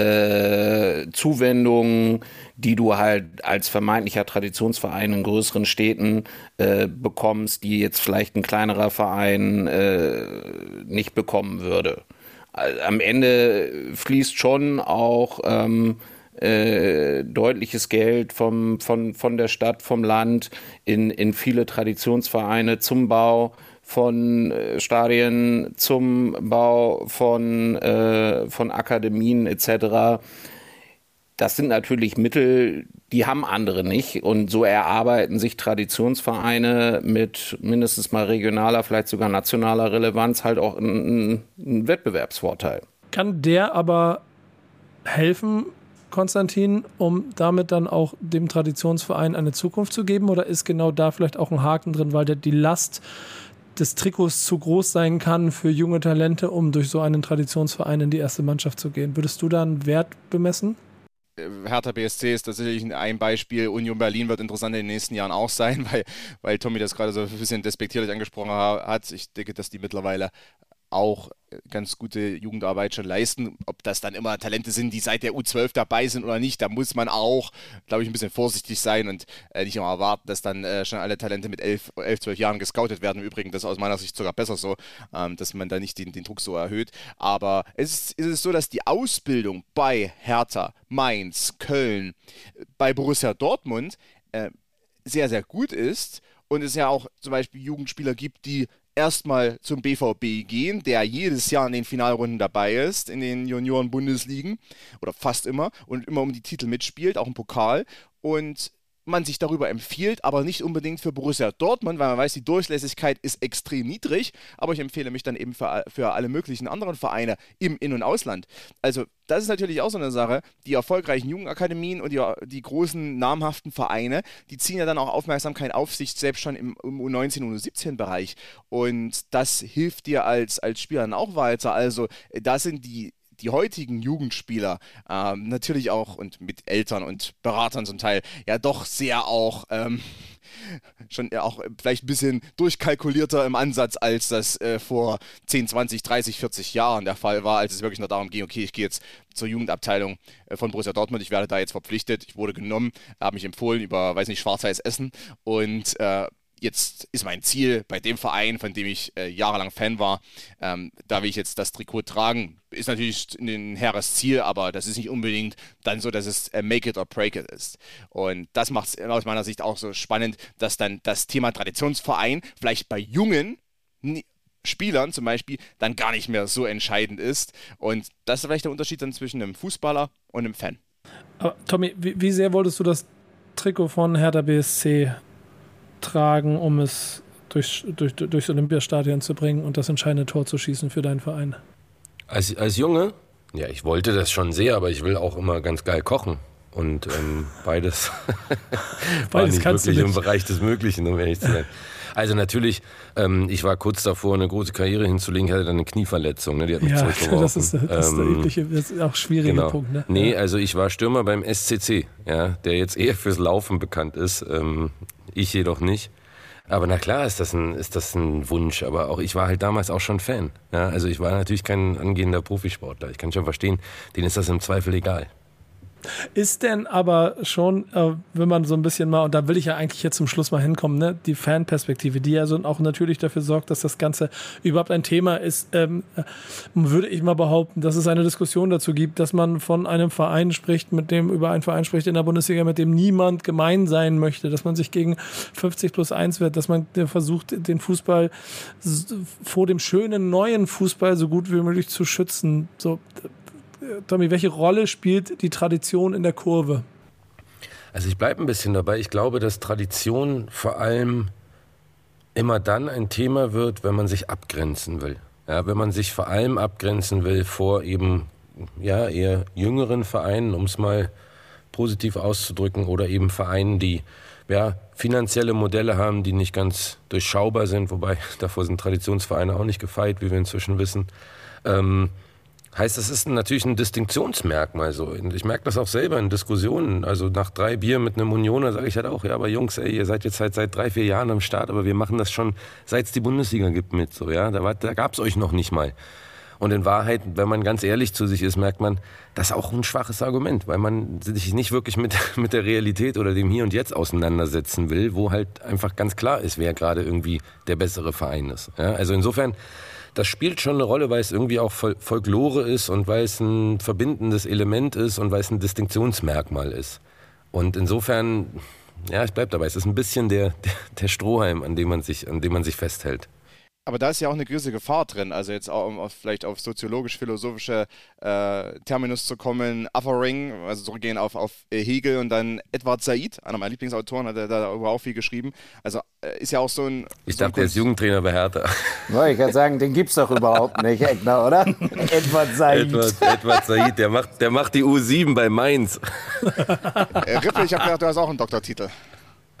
Äh, Zuwendungen, die du halt als vermeintlicher Traditionsverein in größeren Städten äh, bekommst, die jetzt vielleicht ein kleinerer Verein äh, nicht bekommen würde. Also am Ende fließt schon auch ähm, äh, deutliches Geld vom, von, von der Stadt, vom Land in, in viele Traditionsvereine zum Bau von äh, Stadien, zum Bau von, äh, von Akademien et cetera. Das sind natürlich Mittel, die haben andere nicht. Und so erarbeiten sich Traditionsvereine mit mindestens mal regionaler, vielleicht sogar nationaler Relevanz halt auch einen, einen Wettbewerbsvorteil. Kann der aber helfen, Konstantin, um damit dann auch dem Traditionsverein eine Zukunft zu geben? Oder ist genau da vielleicht auch ein Haken drin, weil der, die Last des Trikots zu groß sein kann für junge Talente, um durch so einen Traditionsverein in die erste Mannschaft zu gehen? Würdest du da einen Wert bemessen? Hertha B S C ist tatsächlich ein Beispiel. Union Berlin wird interessant in den nächsten Jahren auch sein, weil, weil Tommy das gerade so ein bisschen despektierlich angesprochen hat. Ich denke, dass die mittlerweile auch ganz gute Jugendarbeit schon leisten. Ob das dann immer Talente sind, die seit der U zwölf dabei sind oder nicht, da muss man auch, glaube ich, ein bisschen vorsichtig sein und äh, nicht immer erwarten, dass dann äh, schon alle Talente mit elf, zwölf Jahren gescoutet werden. Im Übrigen, das ist aus meiner Sicht sogar besser so, ähm, dass man da nicht den, den Druck so erhöht. Aber es ist, es ist so, dass die Ausbildung bei Hertha, Mainz, Köln, bei Borussia Dortmund äh, sehr, sehr gut ist und es ja auch zum Beispiel Jugendspieler gibt, die erstmal zum B V B gehen, der jedes Jahr in den Finalrunden dabei ist, in den Junioren-Bundesligen oder fast immer und immer um die Titel mitspielt, auch im Pokal und man sich darüber empfiehlt, aber nicht unbedingt für Borussia Dortmund, weil man weiß, die Durchlässigkeit ist extrem niedrig, aber ich empfehle mich dann eben für, für alle möglichen anderen Vereine im In- und Ausland. Also das ist natürlich auch so eine Sache, die erfolgreichen Jugendakademien und die, die großen namhaften Vereine, die ziehen ja dann auch Aufmerksamkeit auf sich, selbst schon im, im U neunzehn und U siebzehn Bereich und das hilft dir als, als Spieler dann auch weiter, also da sind die die heutigen Jugendspieler ähm, natürlich auch und mit Eltern und Beratern zum Teil ja doch sehr auch ähm, schon ja auch vielleicht ein bisschen durchkalkulierter im Ansatz, als das äh, vor zehn, zwanzig, dreißig, vierzig Jahren der Fall war, als es wirklich nur darum ging, okay, ich gehe jetzt zur Jugendabteilung äh, von Borussia Dortmund, ich werde da jetzt verpflichtet, ich wurde genommen, habe mich empfohlen über, weiß nicht, Schwarz-Weiß Essen und äh, jetzt ist mein Ziel bei dem Verein, von dem ich äh, jahrelang Fan war, ähm, da will ich jetzt das Trikot tragen. Ist natürlich ein hehres Ziel, aber das ist nicht unbedingt dann so, dass es äh, make it or break it ist. Und das macht es aus meiner Sicht auch so spannend, dass dann das Thema Traditionsverein vielleicht bei jungen Spielern zum Beispiel dann gar nicht mehr so entscheidend ist. Und das ist vielleicht der Unterschied dann zwischen einem Fußballer und einem Fan. Aber Tommy, wie, wie sehr wolltest du das Trikot von Hertha B S C tragen, um es durch, durch, durchs Olympiastadion zu bringen und das entscheidende Tor zu schießen für deinen Verein? Als, als Junge? Ja, ich wollte das schon sehr, aber ich will auch immer ganz geil kochen. Und ähm, beides, beides war nicht wirklich nicht. Im Bereich des Möglichen, um ehrlich zu sein. Also natürlich, ähm, ich war kurz davor, eine große Karriere hinzulegen, ich hatte dann eine Knieverletzung, ne? Die hat mich ja, zurückgeworfen. das ist, das ist der ähm, übliche, das ist auch schwierige genau. Punkt. Ne? Nee, ja. also ich war Stürmer beim S C C, ja, der jetzt eher fürs Laufen bekannt ist, ähm, ich jedoch nicht. Aber na klar ist das, ein, ist das ein Wunsch, aber auch ich war halt damals auch schon Fan. Ja? Also ich war natürlich kein angehender Profisportler, ich kann schon verstehen, denen ist das im Zweifel egal. Ist denn aber schon, äh, wenn man so ein bisschen mal, und da will ich ja eigentlich jetzt zum Schluss mal hinkommen, ne, die Fanperspektive, die ja so auch natürlich dafür sorgt, dass das Ganze überhaupt ein Thema ist, ähm, würde ich mal behaupten, dass es eine Diskussion dazu gibt, dass man von einem Verein spricht, mit dem, über einen Verein spricht in der Bundesliga, mit dem niemand gemein sein möchte, dass man sich gegen fünfzig plus eins wird, dass man versucht, den Fußball vor dem schönen neuen Fußball so gut wie möglich zu schützen. So, Tommy, welche Rolle spielt die Tradition in der Kurve? Also ich bleibe ein bisschen dabei. Ich glaube, dass Tradition vor allem immer dann ein Thema wird, wenn man sich abgrenzen will. Ja, wenn man sich vor allem abgrenzen will vor eben ja, eher jüngeren Vereinen, um es mal positiv auszudrücken, oder eben Vereinen, die ja, finanzielle Modelle haben, die nicht ganz durchschaubar sind, wobei davor sind Traditionsvereine auch nicht gefeit, wie wir inzwischen wissen. Ähm, Heißt, das ist natürlich ein Distinktionsmerkmal so. Ich merke das auch selber in Diskussionen. Also nach drei Bier mit einem Unioner sage ich halt auch, ja, aber Jungs, ey, ihr seid jetzt halt seit drei, vier Jahren am Start, aber wir machen das schon, seit es die Bundesliga gibt mit. So, ja, da, da gab es euch noch nicht mal. Und in Wahrheit, wenn man ganz ehrlich zu sich ist, merkt man, das ist auch ein schwaches Argument, weil man sich nicht wirklich mit, mit der Realität oder dem Hier und Jetzt auseinandersetzen will, wo halt einfach ganz klar ist, wer gerade irgendwie der bessere Verein ist. Ja, also insofern, das spielt schon eine Rolle, weil es irgendwie auch Fol- Folklore ist und weil es ein verbindendes Element ist und weil es ein Distinktionsmerkmal ist. Und insofern, ja, ich bleib dabei, es ist ein bisschen der, der, der Strohhalm, an dem man sich, an dem man sich festhält. Aber da ist ja auch eine gewisse Gefahr drin, also jetzt auch, um auf, vielleicht auf soziologisch-philosophische äh, Terminus zu kommen, Othering, also zurückgehen auf, auf Hegel und dann Edward Said, einer meiner Lieblingsautoren, hat er darüber auch viel geschrieben. Also äh, ist ja auch so ein... Ich so dachte, der ist Jugendtrainer bei Hertha. Ja, ich kann sagen, den gibt's doch überhaupt nicht, Eckner, oder? Edward Said. Edward, Edward Said, der macht, der macht die U sieben bei Mainz. äh, Rippe, ich habe gedacht, du hast auch einen Doktortitel.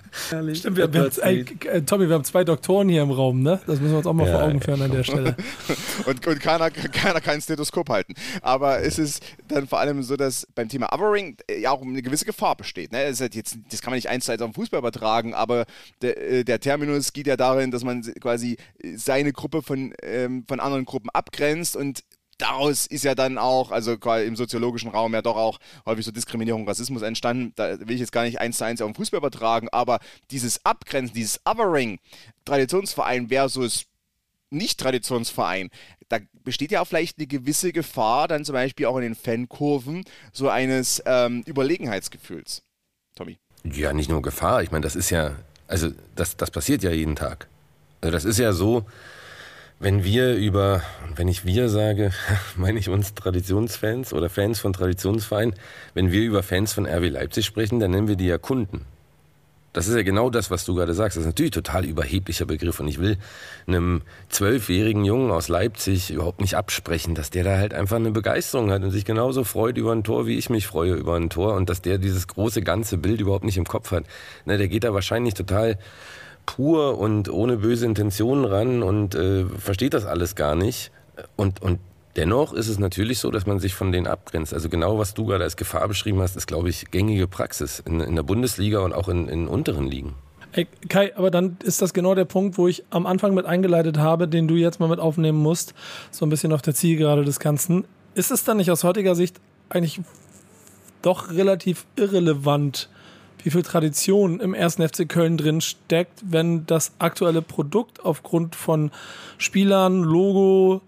Stimmt, wir, wir, ey, Tommy, wir haben zwei Doktoren hier im Raum, ne? Das müssen wir uns auch mal ja, vor Augen führen an der Stelle. und und keiner, keiner kann ein Stethoskop halten. Aber es ist dann vor allem so, dass beim Thema Othering ja auch eine gewisse Gefahr besteht. Ne? Das, ist halt jetzt, das kann man nicht eins zu eins auf den Fußball übertragen, aber der, der Terminus geht ja darin, dass man quasi seine Gruppe von, ähm, von anderen Gruppen abgrenzt und daraus ist ja dann auch, also im soziologischen Raum ja doch auch häufig so Diskriminierung, Rassismus entstanden. Da will ich jetzt gar nicht eins zu eins auf den Fußball übertragen, aber dieses Abgrenzen, dieses Othering, Traditionsverein versus Nicht-Traditionsverein, da besteht ja auch vielleicht eine gewisse Gefahr, dann zum Beispiel auch in den Fankurven, so eines ähm, Überlegenheitsgefühls. Tommy? Ja, nicht nur Gefahr. Ich meine, das ist ja, also das, das passiert ja jeden Tag. Also das ist ja so, wenn wir über, wenn ich wir sage, meine ich uns Traditionsfans oder Fans von Traditionsvereinen, wenn wir über Fans von R B Leipzig sprechen, dann nennen wir die ja Kunden. Das ist ja genau das, was du gerade sagst. Das ist natürlich ein total überheblicher Begriff und ich will einem zwölfjährigen Jungen aus Leipzig überhaupt nicht absprechen, dass der da halt einfach eine Begeisterung hat und sich genauso freut über ein Tor, wie ich mich freue über ein Tor und dass der dieses große ganze Bild überhaupt nicht im Kopf hat. Ne, der geht da wahrscheinlich total pur und ohne böse Intentionen ran und äh, versteht das alles gar nicht. Und, und dennoch ist es natürlich so, dass man sich von denen abgrenzt. Also genau, was du gerade als Gefahr beschrieben hast, ist, glaube ich, gängige Praxis in, in der Bundesliga und auch in, in unteren Ligen. Ey, Kai, aber dann ist das genau der Punkt, wo ich am Anfang mit eingeleitet habe, den du jetzt mal mit aufnehmen musst, so ein bisschen auf der Zielgerade des Ganzen. Ist es dann nicht aus heutiger Sicht eigentlich doch relativ irrelevant, wie viel Tradition im ersten F C Köln drin steckt, wenn das aktuelle Produkt aufgrund von Spielern, Logo,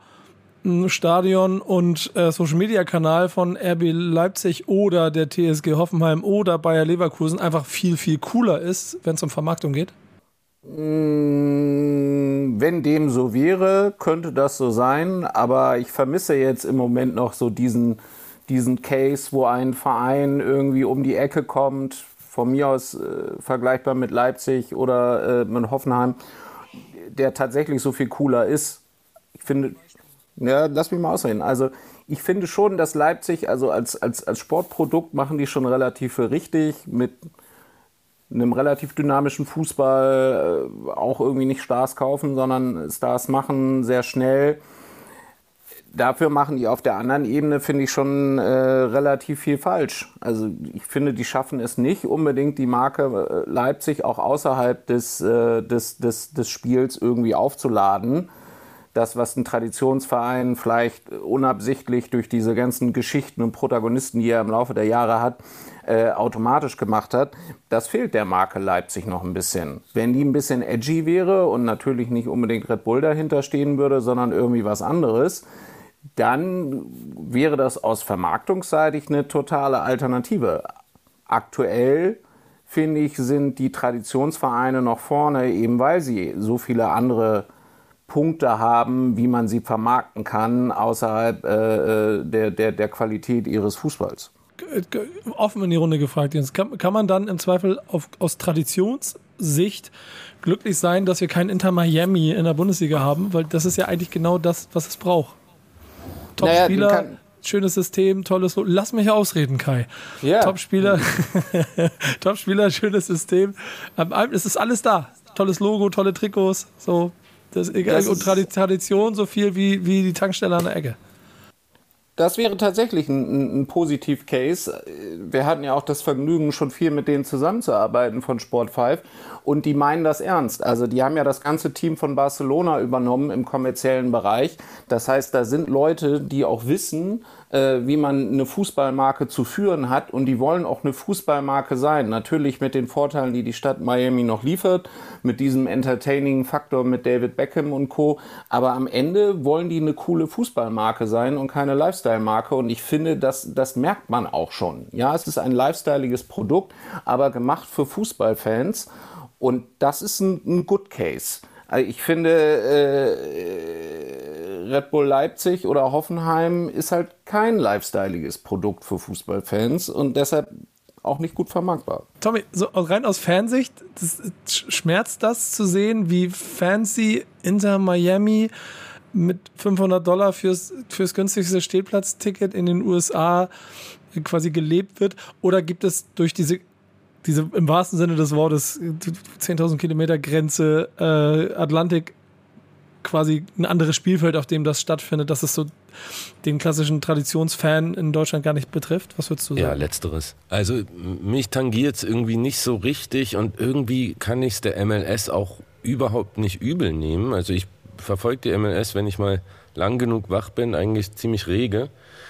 Stadion und äh, Social-Media-Kanal von R B Leipzig oder der T S G Hoffenheim oder Bayer Leverkusen einfach viel, viel cooler ist, wenn es um Vermarktung geht? Wenn dem so wäre, könnte das so sein, aber ich vermisse jetzt im Moment noch so diesen, diesen Case, wo ein Verein irgendwie um die Ecke kommt, von mir aus äh, vergleichbar mit Leipzig oder äh, mit Hoffenheim, der tatsächlich so viel cooler ist. Ich finde, ja, lass mich mal ausreden. Also ich finde schon, dass Leipzig, also als, als, als Sportprodukt machen die schon relativ viel richtig, mit einem relativ dynamischen Fußball, äh, auch irgendwie nicht Stars kaufen, sondern Stars machen, sehr schnell. Dafür machen die auf der anderen Ebene, finde ich, schon äh, relativ viel falsch. Also ich finde, die schaffen es nicht unbedingt, die Marke äh, Leipzig auch außerhalb des, äh, des, des, des Spiels irgendwie aufzuladen. Das, was ein Traditionsverein vielleicht unabsichtlich durch diese ganzen Geschichten und Protagonisten, die er im Laufe der Jahre hat, äh, automatisch gemacht hat, das fehlt der Marke Leipzig noch ein bisschen. Wenn die ein bisschen edgy wäre und natürlich nicht unbedingt Red Bull dahinter stehen würde, sondern irgendwie was anderes, dann wäre das aus vermarktungsseitig eine totale Alternative. Aktuell, finde ich, sind die Traditionsvereine noch vorne, eben weil sie so viele andere Punkte haben, wie man sie vermarkten kann, außerhalb äh, der, der, der Qualität ihres Fußballs. Offen in die Runde gefragt, Jens. Kann, kann man dann im Zweifel auf, aus Traditionssicht glücklich sein, dass wir kein Inter Miami in der Bundesliga haben? Weil das ist ja eigentlich genau das, was es braucht. Top-Spieler, naja, schönes System, tolles Logo. Lass mich ausreden, Kai. Yeah. Top-Spieler, Top-Spieler, schönes System. Es ist alles da. Tolles Logo, tolle Trikots. So, das ist egal. Das und Tradition so viel wie, wie die Tankstelle an der Ecke. Das wäre tatsächlich ein, ein Positiv-Case. Wir hatten ja auch das Vergnügen, schon viel mit denen zusammenzuarbeiten von Sport fünf. Und die meinen das ernst. Also die haben ja das ganze Team von Barcelona übernommen im kommerziellen Bereich. Das heißt, da sind Leute, die auch wissen, äh, wie man eine Fußballmarke zu führen hat. Und die wollen auch eine Fußballmarke sein. Natürlich mit den Vorteilen, die die Stadt Miami noch liefert. Mit diesem Entertaining-Faktor mit David Beckham und Co. Aber am Ende wollen die eine coole Fußballmarke sein und keine Lifestyle-Marke. Und ich finde, das, das merkt man auch schon. Ja, es ist ein lifestyleiges Produkt, aber gemacht für Fußballfans. Und das ist ein, ein Good Case. Also ich finde, äh, Red Bull Leipzig oder Hoffenheim ist halt kein lifestyleiges Produkt für Fußballfans und deshalb auch nicht gut vermarktbar. Tommy, so rein aus Fansicht, das, schmerzt das zu sehen, wie fancy Inter Miami mit fünfhundert Dollar fürs, fürs günstigste Stehplatzticket in den U S A quasi gelebt wird? Oder gibt es durch diese diese im wahrsten Sinne des Wortes zehntausend Kilometer Grenze, äh, Atlantik, quasi ein anderes Spielfeld, auf dem das stattfindet, dass es so den klassischen Traditionsfan in Deutschland gar nicht betrifft? Was würdest du sagen? Ja, letzteres. Also mich tangiert es irgendwie nicht so richtig und irgendwie kann ich es der M L S auch überhaupt nicht übel nehmen. Also ich verfolge die M L S, wenn ich mal lang genug wach bin, eigentlich ziemlich rege.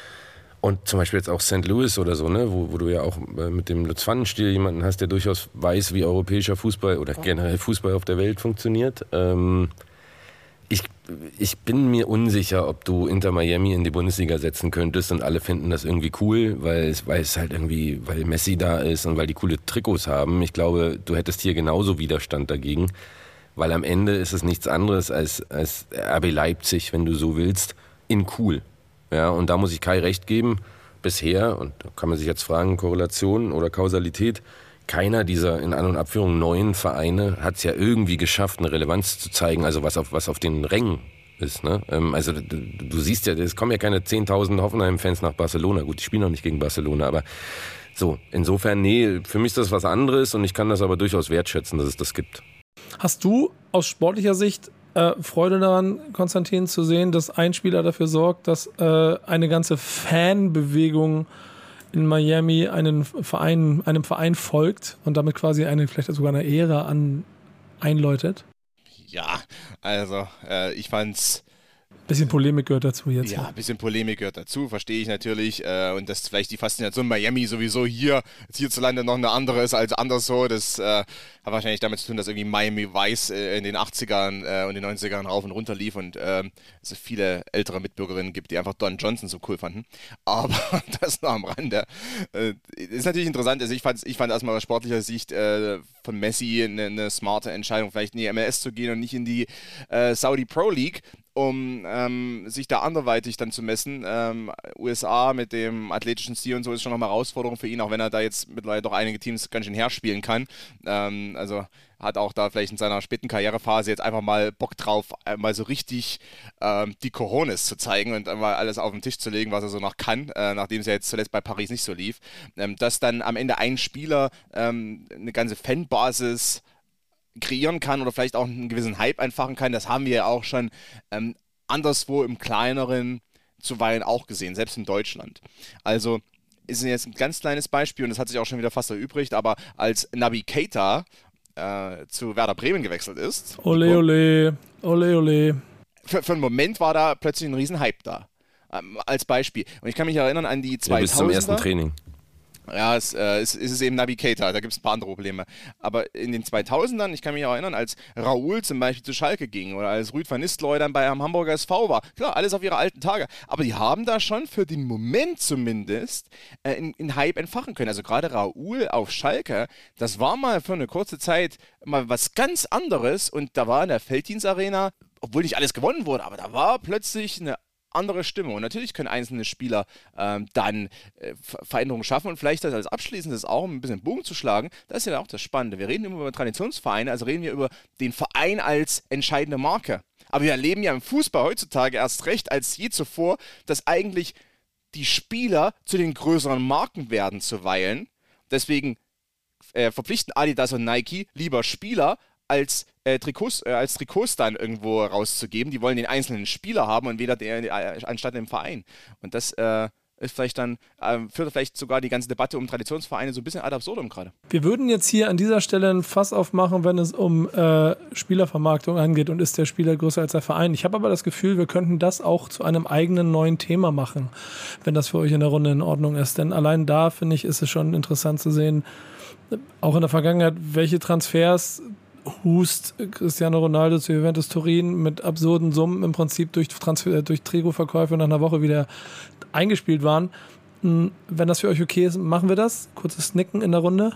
Und zum Beispiel jetzt auch Sankt Louis oder so, ne, wo, wo du ja auch mit dem Lutz Pfannenstiel jemanden hast, der durchaus weiß, wie europäischer Fußball oder generell Fußball auf der Welt funktioniert. Ähm, Ich, ich bin mir unsicher, ob du Inter Miami in die Bundesliga setzen könntest und alle finden das irgendwie cool, weil es, weil es halt irgendwie, weil Messi da ist und weil die coole Trikots haben. Ich glaube, du hättest hier genauso Widerstand dagegen, weil am Ende ist es nichts anderes als, als R B Leipzig, wenn du so willst, in cool. Ja, und da muss ich Kai recht geben. Bisher, und da kann man sich jetzt fragen, Korrelation oder Kausalität, keiner dieser in An- und Abführung neuen Vereine hat es ja irgendwie geschafft, eine Relevanz zu zeigen, also was auf, was auf den Rängen ist. Ne? Ähm, also du, du siehst ja, es kommen ja keine zehntausend Hoffenheim-Fans nach Barcelona. Gut, die spielen noch nicht gegen Barcelona, aber so, insofern, nee, für mich ist das was anderes und ich kann das aber durchaus wertschätzen, dass es das gibt. Hast du aus sportlicher Sicht äh, Freude daran, Konstantin, zu sehen, dass ein Spieler dafür sorgt, dass äh, eine ganze Fanbewegung in Miami einen Verein, einem Verein folgt und damit quasi eine, vielleicht sogar eine Ära an, einläutet? Ja, also äh, ich fand's... Bisschen Polemik gehört dazu jetzt. Ja, ein bisschen Polemik gehört dazu, verstehe ich natürlich. Äh, und dass vielleicht die Faszination Miami sowieso hier, hierzulande noch eine andere ist als anderswo. Das äh, hat wahrscheinlich damit zu tun, dass irgendwie Miami Vice äh, in den achtzigern äh, und den neunzigern rauf und runter lief und äh, es viele ältere Mitbürgerinnen gibt, die einfach Don Johnson so cool fanden. Aber das nur am Rande. Äh, ist natürlich interessant. Also ich fand, ich fand erstmal aus sportlicher Sicht äh, von Messi eine, eine smarte Entscheidung, vielleicht in die M L S zu gehen und nicht in die äh, Saudi Pro League, um ähm, sich da anderweitig dann zu messen. Ähm, U S A mit dem athletischen Stil und so ist schon noch eine Herausforderung für ihn, auch wenn er da jetzt mittlerweile doch einige Teams ganz schön herspielen kann. Ähm, also hat auch da vielleicht in seiner späten Karrierephase jetzt einfach mal Bock drauf, mal so richtig ähm, die Cojones zu zeigen und einmal alles auf den Tisch zu legen, was er so noch kann, äh, nachdem es ja jetzt zuletzt bei Paris nicht so lief. Ähm, dass dann am Ende ein Spieler ähm, eine ganze Fanbasis kreieren kann oder vielleicht auch einen gewissen Hype einfachen kann, das haben wir ja auch schon ähm, anderswo im Kleineren zuweilen auch gesehen, selbst in Deutschland. Also ist jetzt ein ganz kleines Beispiel und das hat sich auch schon wieder fast erübrigt, aber als Naby Keita äh, zu Werder Bremen gewechselt ist, ole ole, ole ole. Für, für einen Moment war da plötzlich ein riesen Hype da, ähm, als Beispiel. Und ich kann mich erinnern an die zweitausender. Ja, bis zum ersten Training. Ja, es, äh, es, es ist eben Naby Keita, da gibt es ein paar andere Probleme. Aber in den zweitausendern, ich kann mich auch erinnern, als Raoul zum Beispiel zu Schalke ging oder als Rüd van Nistelrooy dann bei einem Hamburger S V war. Klar, alles auf ihre alten Tage. Aber die haben da schon für den Moment zumindest äh, in, in Hype entfachen können. Also gerade Raoul auf Schalke, das war mal für eine kurze Zeit mal was ganz anderes. Und da war in der Felddienstarena, obwohl nicht alles gewonnen wurde, aber da war plötzlich eine andere Stimme. Und natürlich können einzelne Spieler ähm, dann äh, Veränderungen schaffen und vielleicht das als abschließendes auch um ein bisschen Bogen zu schlagen. Das ist ja auch das Spannende. Wir reden immer über Traditionsvereine, also reden wir über den Verein als entscheidende Marke. Aber wir erleben ja im Fußball heutzutage erst recht als je zuvor, dass eigentlich die Spieler zu den größeren Marken werden zuweilen. Deswegen äh, verpflichten Adidas und Nike lieber Spieler als äh, Trikots, äh, als Trikots dann irgendwo rauszugeben. Die wollen den einzelnen Spieler haben und weder der, äh, anstatt den Verein. Und das äh, ist vielleicht dann, äh, führt vielleicht sogar die ganze Debatte um Traditionsvereine so ein bisschen ad absurdum gerade. Wir würden jetzt hier an dieser Stelle ein Fass aufmachen, wenn es um äh, Spielervermarktung angeht und ist der Spieler größer als der Verein. Ich habe aber das Gefühl, wir könnten das auch zu einem eigenen neuen Thema machen, wenn das für euch in der Runde in Ordnung ist. Denn allein da, finde ich, ist es schon interessant zu sehen, auch in der Vergangenheit, welche Transfers hust Cristiano Ronaldo zu Juventus Turin mit absurden Summen im Prinzip durch, Transfer, durch Trikotverkäufe nach einer Woche wieder eingespielt waren. Wenn das für euch okay ist, machen wir das. Kurzes Nicken in der Runde.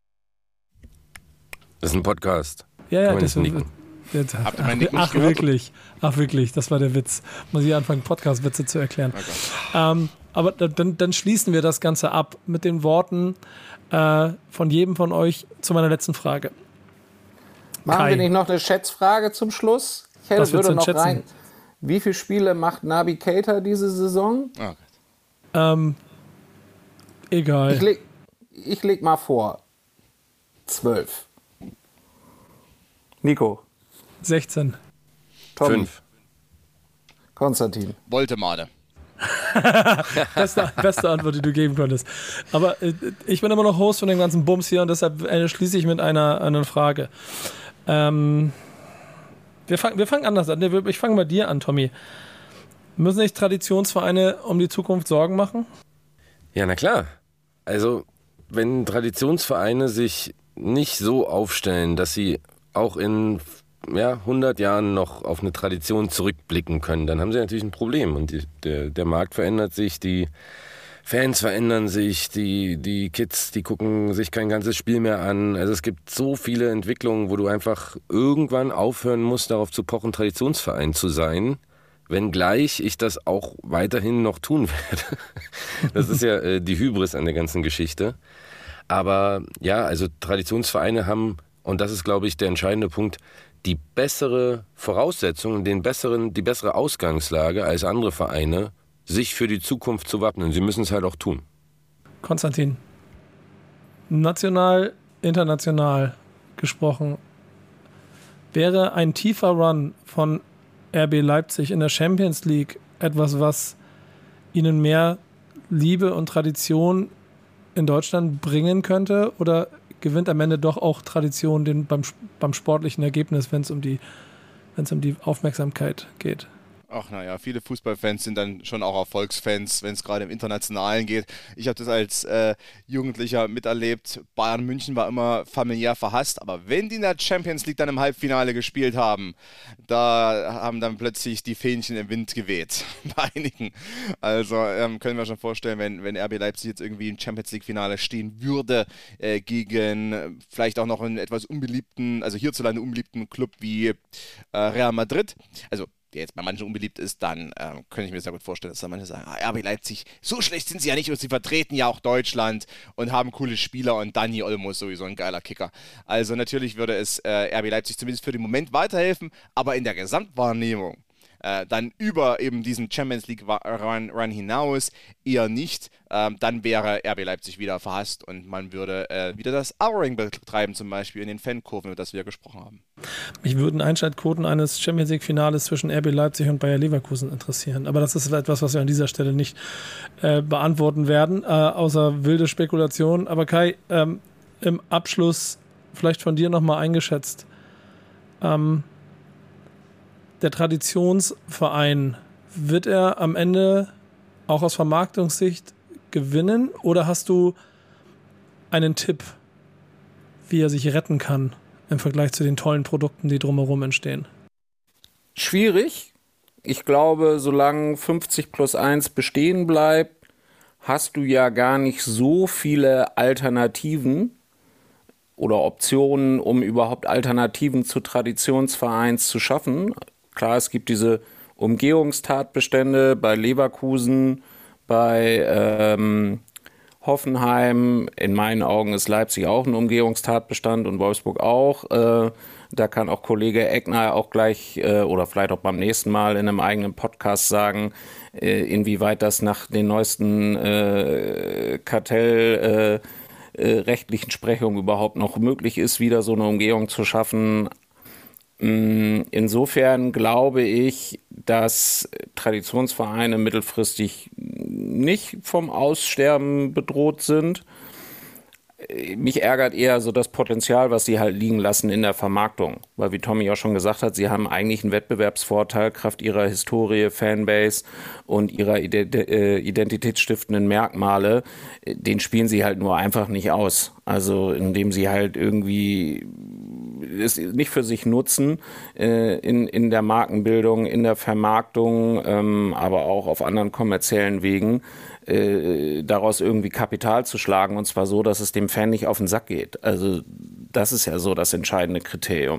Das ist ein Podcast. Ja, ja, das ist ein Jetzt, ach, ach wirklich, ach wirklich, das war der Witz. Muss ich anfangen, Podcast-Witze zu erklären. Okay. Ähm, aber dann, dann schließen wir das Ganze ab mit den Worten äh, von jedem von euch zu meiner letzten Frage. Machen Kai. wir nicht noch eine Schätzfrage zum Schluss? Ich hätte, würde noch schätzen? rein. Wie viele Spiele macht Naby Keita diese Saison? Oh ähm, egal. Ich leg, ich leg mal vor. zwölf. Nico. sechzehn. Tom. fünf. Konstantin. Voltemade. beste, beste Antwort, die du geben konntest. Aber äh, ich bin immer noch Host von dem ganzen Bums hier und deshalb äh, schließe ich mit einer, einer Frage. Ähm, wir, fang, wir fangen anders an. Ich fange bei dir an, Tommy. Müssen sich Traditionsvereine um die Zukunft Sorgen machen? Ja, na klar. Also, wenn Traditionsvereine sich nicht so aufstellen, dass sie auch in ja, hundert Jahren noch auf eine Tradition zurückblicken können, dann haben sie natürlich ein Problem. Und die, der, der Markt verändert sich, die Fans verändern sich, die, die Kids, die gucken sich kein ganzes Spiel mehr an. Also es gibt so viele Entwicklungen, wo du einfach irgendwann aufhören musst, darauf zu pochen, Traditionsverein zu sein, wenngleich ich das auch weiterhin noch tun werde. Das ist ja äh, die Hybris an der ganzen Geschichte. Aber ja, also Traditionsvereine haben, und das ist, glaube ich, der entscheidende Punkt, die bessere Voraussetzung, den besseren, die bessere Ausgangslage als andere Vereine, sich für die Zukunft zu wappnen. Sie müssen es halt auch tun. Konstantin, national, international gesprochen, wäre ein tiefer Run von R B Leipzig in der Champions League etwas, was ihnen mehr Liebe und Tradition in Deutschland bringen könnte? Oder gewinnt am Ende doch auch Tradition den, beim, beim sportlichen Ergebnis, wenn es um die, wenn es um die Aufmerksamkeit geht? Ach naja, viele Fußballfans sind dann schon auch Erfolgsfans, wenn es gerade im Internationalen geht. Ich habe das als äh, Jugendlicher miterlebt. Bayern München war immer familiär verhasst, aber wenn die in der Champions League dann im Halbfinale gespielt haben, da haben dann plötzlich die Fähnchen im Wind geweht bei einigen. Also ähm, können wir schon vorstellen, wenn, wenn R B Leipzig jetzt irgendwie im Champions League-Finale stehen würde, äh, gegen äh, vielleicht auch noch einen etwas unbeliebten, also hierzulande unbeliebten Club wie äh, Real Madrid, also der jetzt bei manchen unbeliebt ist, dann ähm, könnte ich mir sehr gut vorstellen, dass da manche sagen, ah, R B Leipzig, so schlecht sind sie ja nicht und sie vertreten ja auch Deutschland und haben coole Spieler und Dani Olmo ist sowieso ein geiler Kicker. Also natürlich würde es äh, R B Leipzig zumindest für den Moment weiterhelfen, aber in der Gesamtwahrnehmung äh, dann über eben diesen Champions League Run, Run hinaus eher nicht, ähm, dann wäre R B Leipzig wieder verhasst und man würde äh, wieder das Ouring betreiben, zum Beispiel in den Fankurven, über das wir gesprochen haben. Mich würden Einschaltquoten eines Champions League-Finales zwischen R B Leipzig und Bayer Leverkusen interessieren. Aber das ist etwas, was wir an dieser Stelle nicht äh, beantworten werden, äh, außer wilde Spekulationen. Aber Kai, ähm, im Abschluss vielleicht von dir nochmal eingeschätzt. Ähm, der Traditionsverein, wird er am Ende auch aus Vermarktungssicht gewinnen? Oder hast du einen Tipp, wie er sich retten kann im Vergleich zu den tollen Produkten, die drumherum entstehen? Schwierig. Ich glaube, solange fünfzig plus eins bestehen bleibt, hast du ja gar nicht so viele Alternativen oder Optionen, um überhaupt Alternativen zu Traditionsvereins zu schaffen. Klar, es gibt diese Umgehungstatbestände bei Leverkusen, bei ähm, Hoffenheim, in meinen Augen ist Leipzig auch ein Umgehungstatbestand und Wolfsburg auch. Äh, da kann auch Kollege Eckner auch gleich äh, oder vielleicht auch beim nächsten Mal in einem eigenen Podcast sagen, äh, inwieweit das nach den neuesten äh, Kartell äh, äh, rechtlichen Sprechungen überhaupt noch möglich ist, wieder so eine Umgehung zu schaffen. Insofern glaube ich, dass Traditionsvereine mittelfristig nicht vom Aussterben bedroht sind. Mich ärgert eher so das Potenzial, was sie halt liegen lassen in der Vermarktung. Weil, wie Tommy auch schon gesagt hat, sie haben eigentlich einen Wettbewerbsvorteil kraft ihrer Historie, Fanbase und ihrer identitätsstiftenden Merkmale. Den spielen sie halt nur einfach nicht aus. Also indem sie halt irgendwie es nicht für sich nutzen äh, in, in der Markenbildung, in der Vermarktung, ähm, aber auch auf anderen kommerziellen Wegen, äh, daraus irgendwie Kapital zu schlagen, und zwar so, dass es dem Fan nicht auf den Sack geht. Also das ist ja so das entscheidende Kriterium.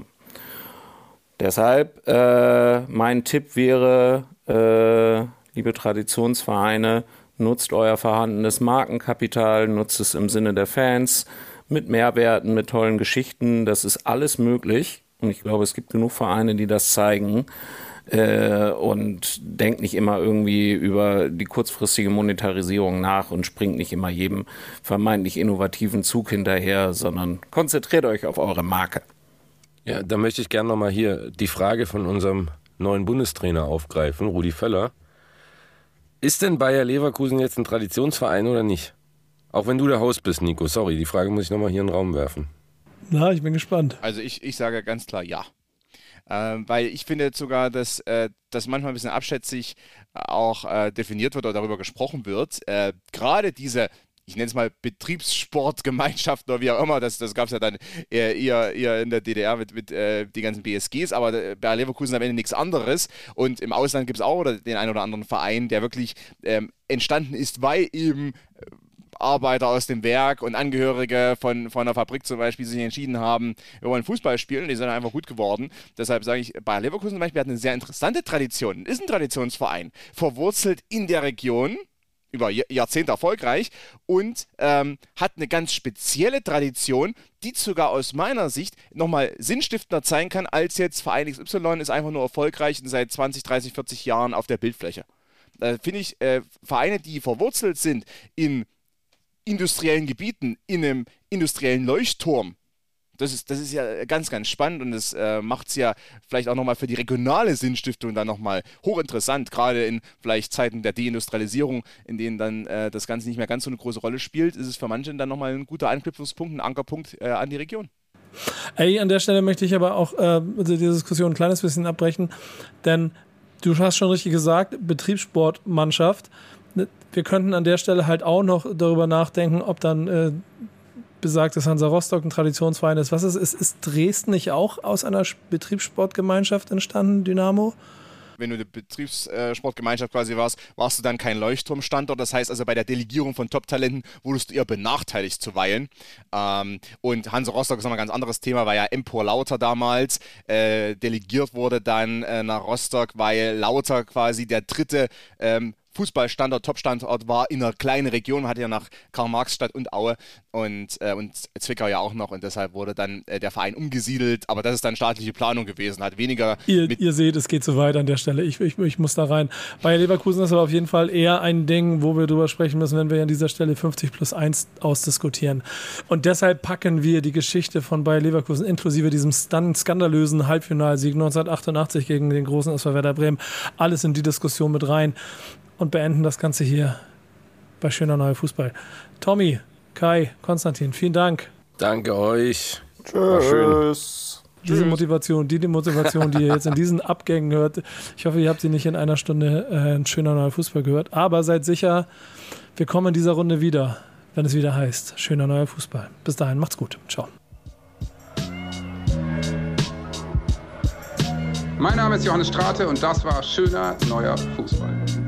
Deshalb äh, mein Tipp wäre, äh, liebe Traditionsvereine, nutzt euer vorhandenes Markenkapital, nutzt es im Sinne der Fans, mit Mehrwerten, mit tollen Geschichten, das ist alles möglich. Und ich glaube, es gibt genug Vereine, die das zeigen. äh, und denkt nicht immer irgendwie über die kurzfristige Monetarisierung nach und springt nicht immer jedem vermeintlich innovativen Zug hinterher, sondern konzentriert euch auf eure Marke. Ja, da möchte ich gerne nochmal hier die Frage von unserem neuen Bundestrainer aufgreifen, Rudi Völler. Ist denn Bayer Leverkusen jetzt ein Traditionsverein oder nicht? Auch wenn du der Host bist, Nico, sorry, die Frage muss ich nochmal hier in den Raum werfen. Na, ich bin gespannt. Also ich, ich sage ganz klar ja. Ähm, weil ich finde sogar, dass äh, das manchmal ein bisschen abschätzig auch äh, definiert wird oder darüber gesprochen wird. Äh, gerade diese, ich nenne es mal Betriebssportgemeinschaften oder wie auch immer, das, das gab es ja dann eher, eher, eher in der D D R mit, mit äh, die ganzen B S Gs, aber äh, bei Leverkusen am Ende nichts anderes. Und im Ausland gibt es auch oder den einen oder anderen Verein, der wirklich ähm, entstanden ist, weil eben äh, Arbeiter aus dem Werk und Angehörige von, von einer Fabrik zum Beispiel sich entschieden haben, wir wollen Fußball spielen, die sind einfach gut geworden. Deshalb sage ich, Bayer Leverkusen zum Beispiel hat eine sehr interessante Tradition, ist ein Traditionsverein, verwurzelt in der Region, über Jahrzehnte erfolgreich und ähm, hat eine ganz spezielle Tradition, die sogar aus meiner Sicht nochmal sinnstiftender sein kann, als jetzt Verein X Y ist einfach nur erfolgreich und seit zwanzig, dreißig, vierzig Jahren auf der Bildfläche. Da finde ich, äh, Vereine, die verwurzelt sind in industriellen Gebieten, in einem industriellen Leuchtturm, das ist, das ist ja ganz, ganz spannend und das äh, macht es ja vielleicht auch nochmal für die regionale Sinnstiftung dann nochmal hochinteressant, gerade in vielleicht Zeiten der Deindustrialisierung, in denen dann äh, das Ganze nicht mehr ganz so eine große Rolle spielt, ist es für manche dann nochmal ein guter Anknüpfungspunkt, ein Ankerpunkt äh, an die Region. Ey, an der Stelle möchte ich aber auch äh, die Diskussion ein kleines bisschen abbrechen, denn du hast schon richtig gesagt, Betriebssportmannschaft. Wir könnten an der Stelle halt auch noch darüber nachdenken, ob dann äh, besagtes Hansa Rostock ein Traditionsverein ist. Was ist, ist, ist Dresden nicht auch aus einer Betriebssportgemeinschaft entstanden, Dynamo? Wenn du eine Betriebssportgemeinschaft quasi warst, warst du dann kein Leuchtturmstandort. Das heißt also, bei der Delegierung von Top-Talenten wurdest du eher benachteiligt zuweilen. Ähm, und Hansa Rostock ist nochmal ein ganz anderes Thema, weil ja Empor Lauter damals äh, delegiert wurde dann äh, nach Rostock, weil Lauter quasi der dritte ähm, Fußballstandort, Top-Standort war in einer kleinen Region, hatte ja nach Karl-Marx-Stadt und Aue und, äh, und Zwickau ja auch noch und deshalb wurde dann äh, der Verein umgesiedelt, aber das ist dann staatliche Planung gewesen, hat weniger... Ihr, mit ihr seht, es geht so weit an der Stelle, ich, ich, ich muss da rein. Bayer Leverkusen ist aber auf jeden Fall eher ein Ding, wo wir drüber sprechen müssen, wenn wir an dieser Stelle fünfzig plus eins ausdiskutieren. Und deshalb packen wir die Geschichte von Bayer Leverkusen inklusive diesem skandalösen Halbfinalsieg neunzehnhundertachtundachtzig gegen den großen S V Werder Bremen, alles in die Diskussion mit rein. Und beenden das Ganze hier bei Schöner Neuer Fußball. Tommy, Kai, Konstantin, vielen Dank. Danke euch. Tschüss. Diese Motivation, die, die Motivation, die ihr jetzt in diesen Abgängen hört, ich hoffe, ihr habt sie nicht in einer Stunde äh, ein Schöner Neuer Fußball gehört. Aber seid sicher, wir kommen in dieser Runde wieder, wenn es wieder heißt Schöner Neuer Fußball. Bis dahin, macht's gut. Ciao. Mein Name ist Johannes Strate und das war Schöner Neuer Fußball.